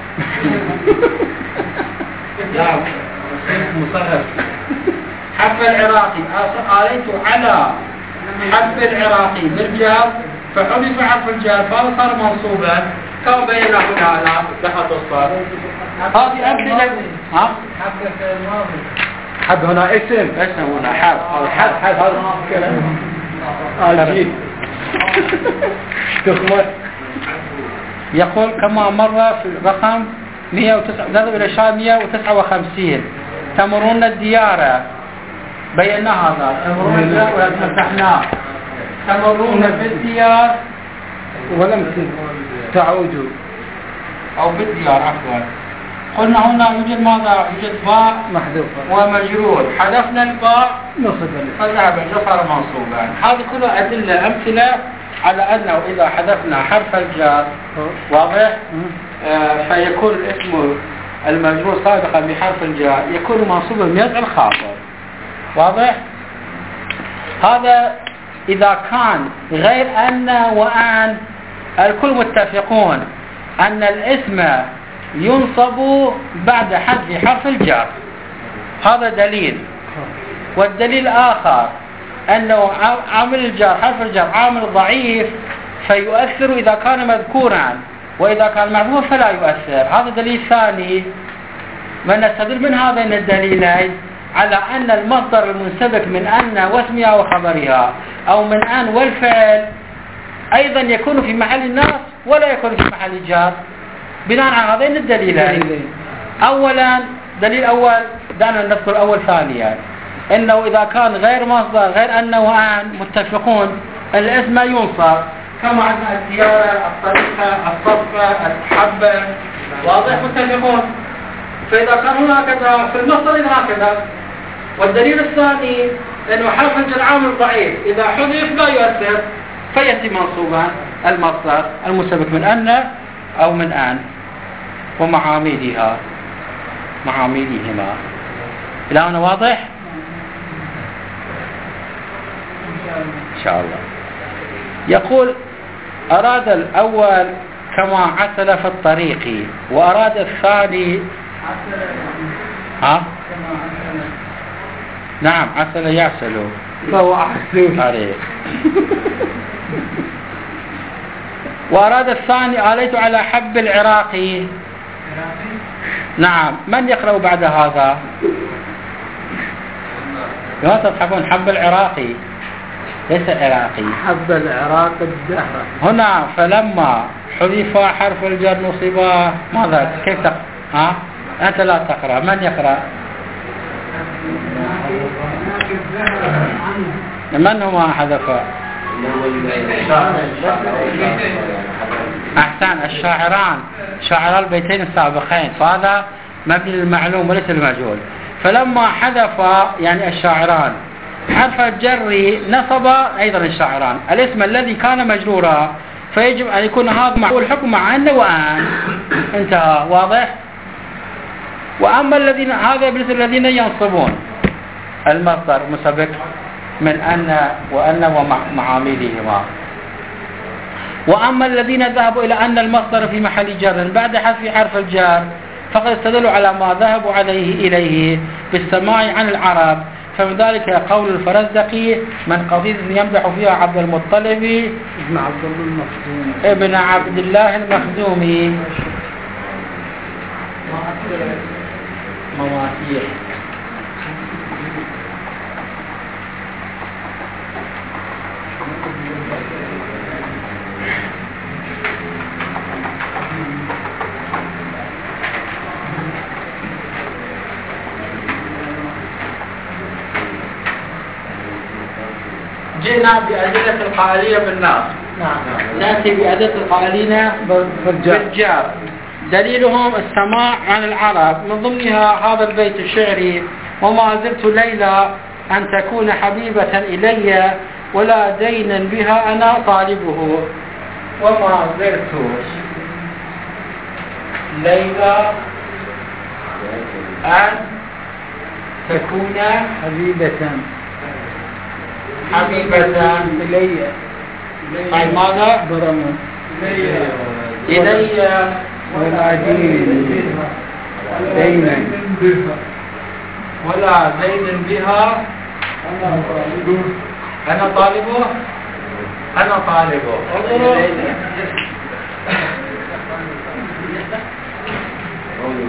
S3: لا مصرف حب العراقي آليت على حب العراقي بالجار فحذف حرف الجار فصار منصوبا كما بينا هنا أنا لحظة الصار هذه أمثلة ها
S4: حبة الماضي
S6: حب هنا اسم
S3: اسم هنا حب
S6: حب حب هذا كلام عجيب تخمر.
S3: يقول كما مر في الرقم مئة وتسعة ذهب إلى الشام مئة وتسعة وخمسين تمرون الديار بينا هذا تمرون الديار ولكن فتحناه تمرون في الديار
S6: ولم تعودوا
S3: أو بالديار عفوا قلنا هنا يوجد ماذا يوجد باء
S6: محذوفة
S3: ومجرور حذفنا الباء
S6: نصب
S3: فذهب صار منصوبا. هذه كلها أدلة أمثلة على أنه إذا حذفنا حرف الجر واضح آه فيكون الاسم المجرور سابقا بحرف الجر يكون منصوبا بوضع الخافض واضح. هذا إذا كان غير أن وأن الكل متفقون أن الاسم ينصب بعد حذف حرف الجر هذا دليل. والدليل آخر أنه عامل الجر حرف الجر عامل ضعيف فيؤثر إذا كان مذكورا وإذا كان محذوفا فلا يؤثر. هذا دليل ثاني. من نستدل من هذين الدليلين على أن المصدر المنسبك من أن واسمها وخبرها أو من أن والفعل أيضا يكون في محل النصب ولا يكون في محل الجر بناء على هذين الدليلين. أولا دليل أول دعنا نذكر الأول ثانيا إنه إذا كان غير مصدر غير أن وأن متفقون الاسم ينصب كما عندنا الزيارة الطريقة الصفة الحبة واضح متفقون. فإذا كان هناك في المصدر إذا هكذا. والدليل الثاني أنه حرف الجر عامل ضعيف إذا حذف لا يؤثر فيأتي منصوبا المصدر المسبق من أن أو من أن ومعاملها معاملهما. إلى هنا واضح إن شاء الله. يقول أراد الأول كما عسل في الطريق وأراد الثاني ها نعم عسل يعسل
S6: فهو عسل
S3: عليه. وأراد الثاني آليت على حب العراقي. نعم من يقرأ بعد هذا؟ لا تضحكون حب العراقي ليس العراقي
S6: حب العراق الدهر
S3: هنا فلما حذف حرف الجر نصبا ماذا كيف تقرأ؟ ها أنت لا تقرأ من يقرأ؟ من هو حذف؟ أحسن الشاعران شاعر البيتين السابقين فهذا مبني للمعلوم وليس المجهول. فلما حذف يعني الشاعران حرف الجر نصب أيضا الشاعران الاسم الذي كان مجرورا فيجب أن يكون هذا معقول الحكم مع أن وأن انتهى واضح. وأما الذين هذا بالنسبة الذين ينصبون المصدر مسبق من أن وأن ومعاملهما. وأما الذين ذهبوا إلى أن المصدر في محل جر بعد حذف حرف الجر فقد استدلوا على ما ذهبوا عليه إليه بالسماع عن العرب. فمن ذلك قول الفرزدقي من قصيدة يمدح فيها عبد المطلب
S6: ابن عبد الله المخزومي
S3: ابن عبد الله المخزومي مواسير. جئنا بأدلة القائلين بالنص.
S6: نعم
S3: نأتي بأدلة القائلين بالجر. دليلهم السماع عن العرب من ضمنها هذا البيت الشعري وما زلت ليلى أن تكون حبيبة إلي ولا دينا بها أنا طالبه. وما زلت ليلى أن تكون
S6: حبيبة
S3: حبيبة
S6: إلي
S3: أي ماذا؟
S6: برما
S3: إلي
S6: ولا دين دينا
S3: ولا دين بها أنا طالبه أنا طالبه. انظروا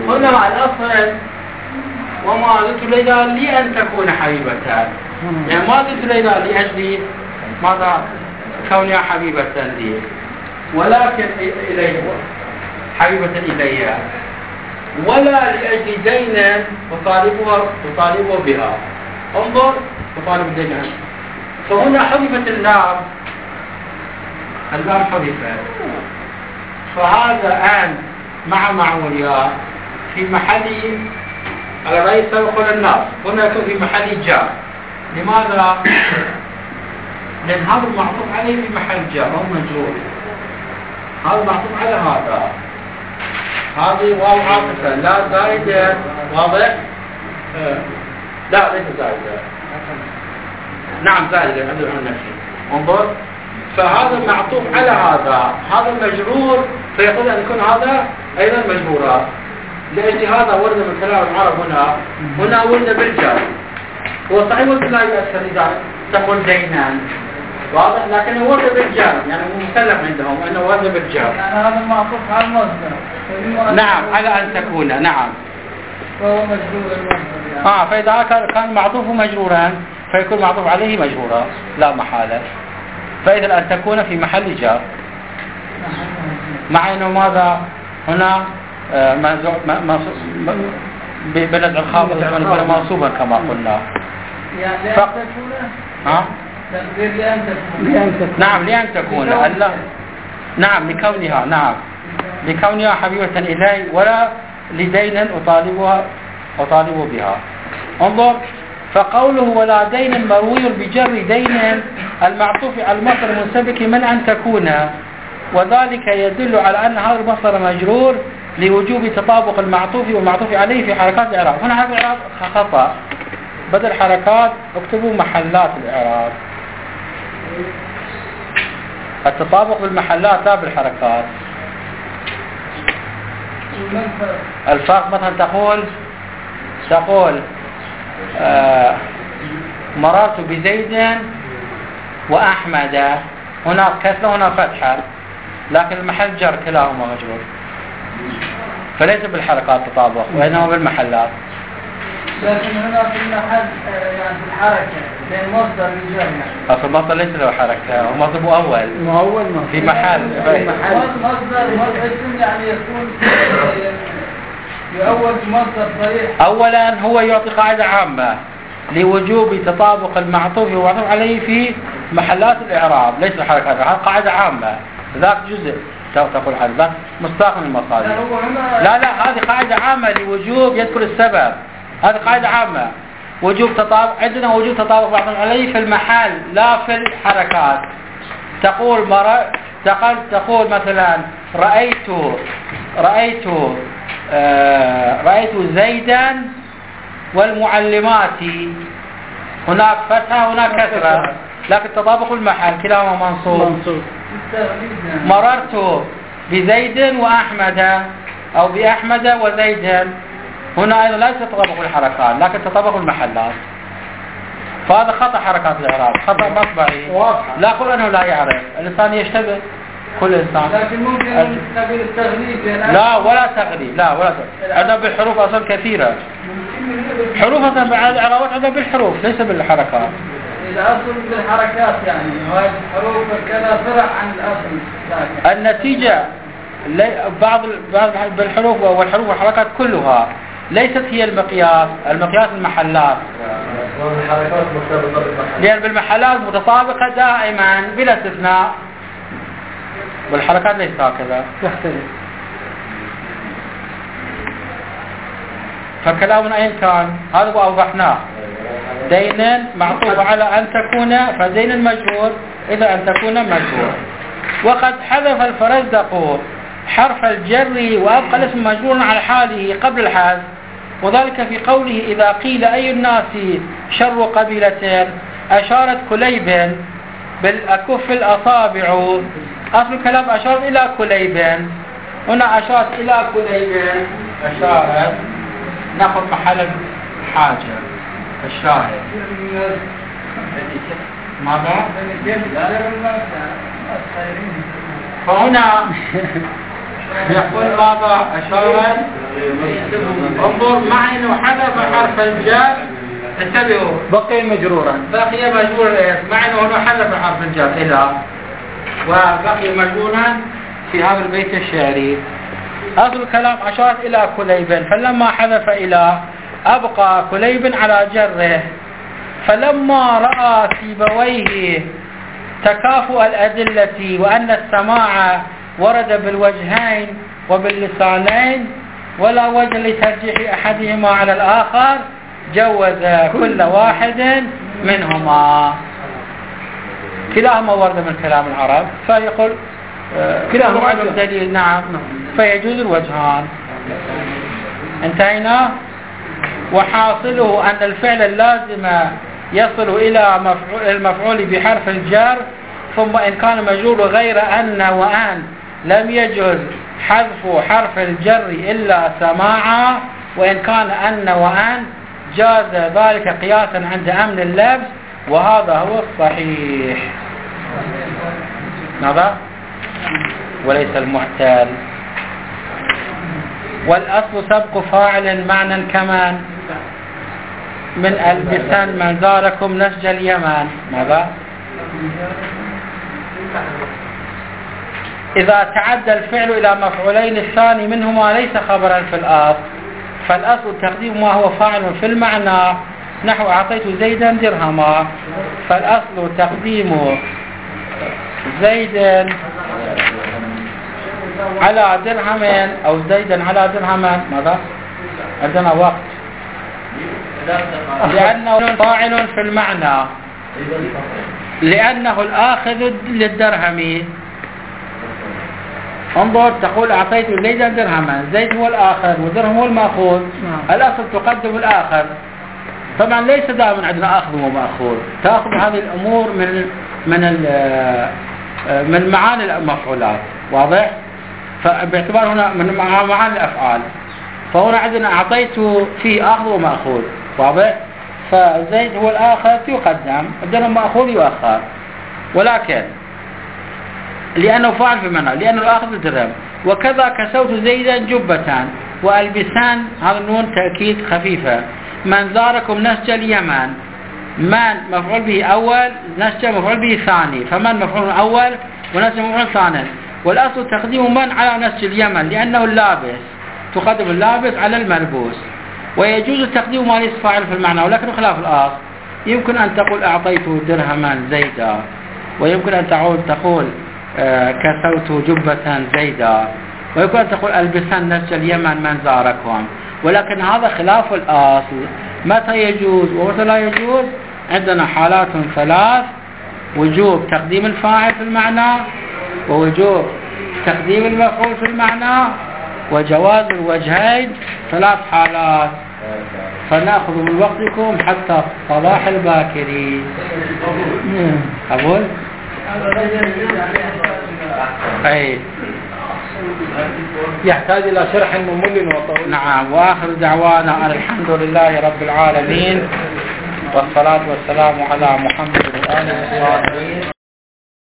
S3: هنا مع الأصل وما قلت ليلى لي أن تكون حبيبتان، يعني ما قلت ليلى لأجل ماذا كونها حبيبة لي، ولكن إليه حبيبة إلي، ولا لأجل دين أطالبها أطالبها بها. انظر أطالب دينها، فهنا حذفت اللام، اللام حذفت، فهذا الآن مع معوليات في محل الرئيس سبق للناس، هنا يكون في محل جار. لماذا؟ لأن هذا المعطوف عليه في محل جار أو مجرور، هذا معطوف على هذا، هذه واو عاطفة لا زائدة، واضح؟ آه. لا ليس زائدة، نعم زائدة أدل عن نفسي. انظر، فهذا معطوف على هذا، هذا مجرور، فيقول أن يكون هذا أيضا مجرورا. لأجل هذا ورد من كلام العرب هنا، هنا ورد بالجار. هو صحيح قلت لا يؤثر إذا تقول دينا، واضح، لكن ورد بالجار، يعني مسلم عندهم أنه ورد بالجار.
S4: يعني هذا معطوف على المصدر.
S3: نعم، على أن تكون، نعم.
S4: فهو مجرور المصدر يعني.
S3: آه فإذا كان معطوف مجرورا فيكون معطوف عليه مجرورا لا محالة. فإذا أن تكون في محل جار، مع أنه ماذا هنا بنزع الخافض يكون منصوبا كما قلنا.
S4: يعني لأن
S3: ف...
S4: تكون
S3: ها؟
S4: تقدير لأن تكون.
S3: نعم لأن تكون ألا نعم لكونها نعم لكونها حبيبة إلي ولا لدين أطالبها أطالب بها. انظر، فقوله ولا دين مروي بجر دين المعطوف على المصدر المنسبك من أن تكون، وذلك يدل على أن هذا المصدر مجرور لوجوب تطابق المعطوف والمعطوف عليه في حركات الإعراب. هنا حركات الإعراب خطأ، بدل حركات اكتبوا محلات الإعراب. التطابق بالمحلات لا بالحركات. الفرق مثلا تقول تقول آه مررت بزيد وأحمد، هنا كسرة هنا فتحة، لكن المحل جر كلاهما مجرور، فليس بالحركات تطابق وإنما بالمحلات.
S4: لكن هنا في المحل يعني في الحركة بين مصدر الجر يعني.
S3: أصل المصدر ليس له حركة، هو مصدر مؤول
S6: مؤول
S3: في محل
S4: في محل مصدر اسم يعني يكون يؤول بمصدر صريح.
S3: أولا هو يعطي قاعدة عامة لوجوب تطابق المعطوف والمعطوف عليه في محلات الإعراب، ليس حركات، هذه قاعدة عامة، ذاك جزء تقول هذا مستاق من المصادر. لا لا هذه قاعدة عامة لوجوب يذكر السبب، هذه قاعدة عامة وجوب تطابق، عندنا وجوب تطابق المعطوف عليه في المحل لا في الحركات. تقول مر تقول تقول مثلا رأيت رأيت آه رأيت زيدا والمعلمات، هناك فتحة هناك كسرة، لكن تطابق المحل كلاهما منصوب. مررت بزيد وأحمد أو بأحمد وزيد، هنا أيضا ليس تطابق الحركات لكن تطابق المحلات، فهذا خطأ حركات الإعراب، خطأ مطبعي لا أقول أنه لا يعرف، الإنسان يشتبه كل إنسان.
S4: لكن ممكن نستقبل التغليب
S3: لا ولا تغليب، لا ولا تغليب، عندنا بالحروف أصلا كثيرة، حروف أصلا بالإعرابات عندنا بالحروف ليس بالحركات.
S4: إذا أصل بالحركات يعني هذه الحروف كذا فرع عن الأصل.
S3: النتيجة بعض بعض بالحروف والحروف والحركات كلها ليست هي المقياس، المقياس المحلات،
S5: الحركات مرتبطة بالمحلات،
S3: لأن بالمحلات متطابقة دائما بلا استثناء، بالحركات ليس هكذا
S6: يختلف.
S3: فكلامنا أين كان؟ هذا أوضحناه. دينا معطوف على أن تكون، فدين مجرور إذا أن تكون مجرور. وقد حذف الفرزدق حرف الجر وأبقى الاسم مجرور على حاله قبل الحذف، وذلك في قوله إذا قيل أي الناس شر قبيلة أشارت كليب بالأكف الأصابع، أصل الكلام أشارت إلى كليب، هنا أشارت إلى كليب، أشارت نأخذ محل الحاجة الشاهد ماذا؟ فهنا يقول بابا أشارا انظر معي لو حذف حرف الجر، انتبهوا
S1: بقي مجرورا،
S3: بقي مجرور مع انه هنا حذف حرف الجر الى، وبقي مجرورا في هذا البيت الشعري. اصل الكلام اشارت الى كليب، فلما حذف الى ابقى كليب على جره، فلما راى سيبويه تكافؤ الادله وان السماع ورد بالوجهين وباللسانين ولا وجه لترجيح احدهما على الاخر، جوز كل واحد منهما، كلاهما ورد من كلام العرب، فيقول كلاهما معلوم دليل. نعم، فيجوز الوجهان. انتهينا. وحاصله أن الفعل اللازم يصل إلى مفعول المفعول بحرف الجر، ثم إن كان مجرور غير أن وأن لم يجوز حذف حرف الجر إلا سماعا، وإن كان أن وأن جاز ذلك قياسا عند أمن اللبس، وهذا هو الصحيح. ماذا؟ وليس المعتال. والأصل سبق فاعل معنى كمان من ألبسان من زاركم نسج اليمن. ماذا؟ إذا تعدى الفعل إلى مفعولين الثاني منهما ليس خبرا في الأصل، فالأصل تقديم ما هو فاعل في المعنى، نحو أعطيت زيدا درهما، فالأصل تقديم زيدا على درهم أو زيدا على درهم. ماذا؟ عندنا وقت. لأنه فاعل في المعنى، لأنه الآخذ للدرهم. انظر، تقول أعطيت زيدا درهما، زيد هو الآخر ودرهم هو المأخوذ، الأصل تقدم الآخر. طبعا ليس دائما عندنا أخذ ومأخوذ، تأخذ هذه الأمور من من من معاني المفعولات، واضح؟ فباعتبار هنا من معاني الأفعال، فهنا عندنا أعطيت فيه أخذ ومأخوذ، واضح؟ فزيد هو الآخر يقدم، الدرهم مأخوذ يؤخر، ولكن لأنه فاعل في معنى، لأنه الآخذ الدرهم. وكذا كسوت زيدا جبتان وألبسان، هذا النون تأكيد خفيفة. من زاركم نسج اليمن، من مفعول به أول، نسج مفعول به ثاني، فمن مفعول أول ونسج مفعول ثاني. والأصل تقديم من على نسج اليمن لأنه اللابس، تقدم اللابس على الملبوس. ويجوز تقديم ما ليس فاعل في المعنى، ولكن خلاف الآخر. يمكن أن تقول أعطيت درهما زيدا، ويمكن أن تعود تقول آه كسوت جبة زيدا، ويمكن أن تقول ألبسان نسج اليمن من زاركم، ولكن هذا خلاف الأصل. متى يجوز ومتى لا يجوز؟ عندنا حالات ثلاث: وجوب تقديم الفاعل في المعنى، ووجوب تقديم المفعول في المعنى، وجواز الوجهين. ثلاث حالات، فنأخذ من وقتكم حتى صلاح الباكري. أقول أي
S1: يحتاج إلى شرح ممل وطويل.
S3: نعم. وآخر دعوانا الحمد لله رب العالمين، والصلاة والسلام على محمد وآله وصحبه.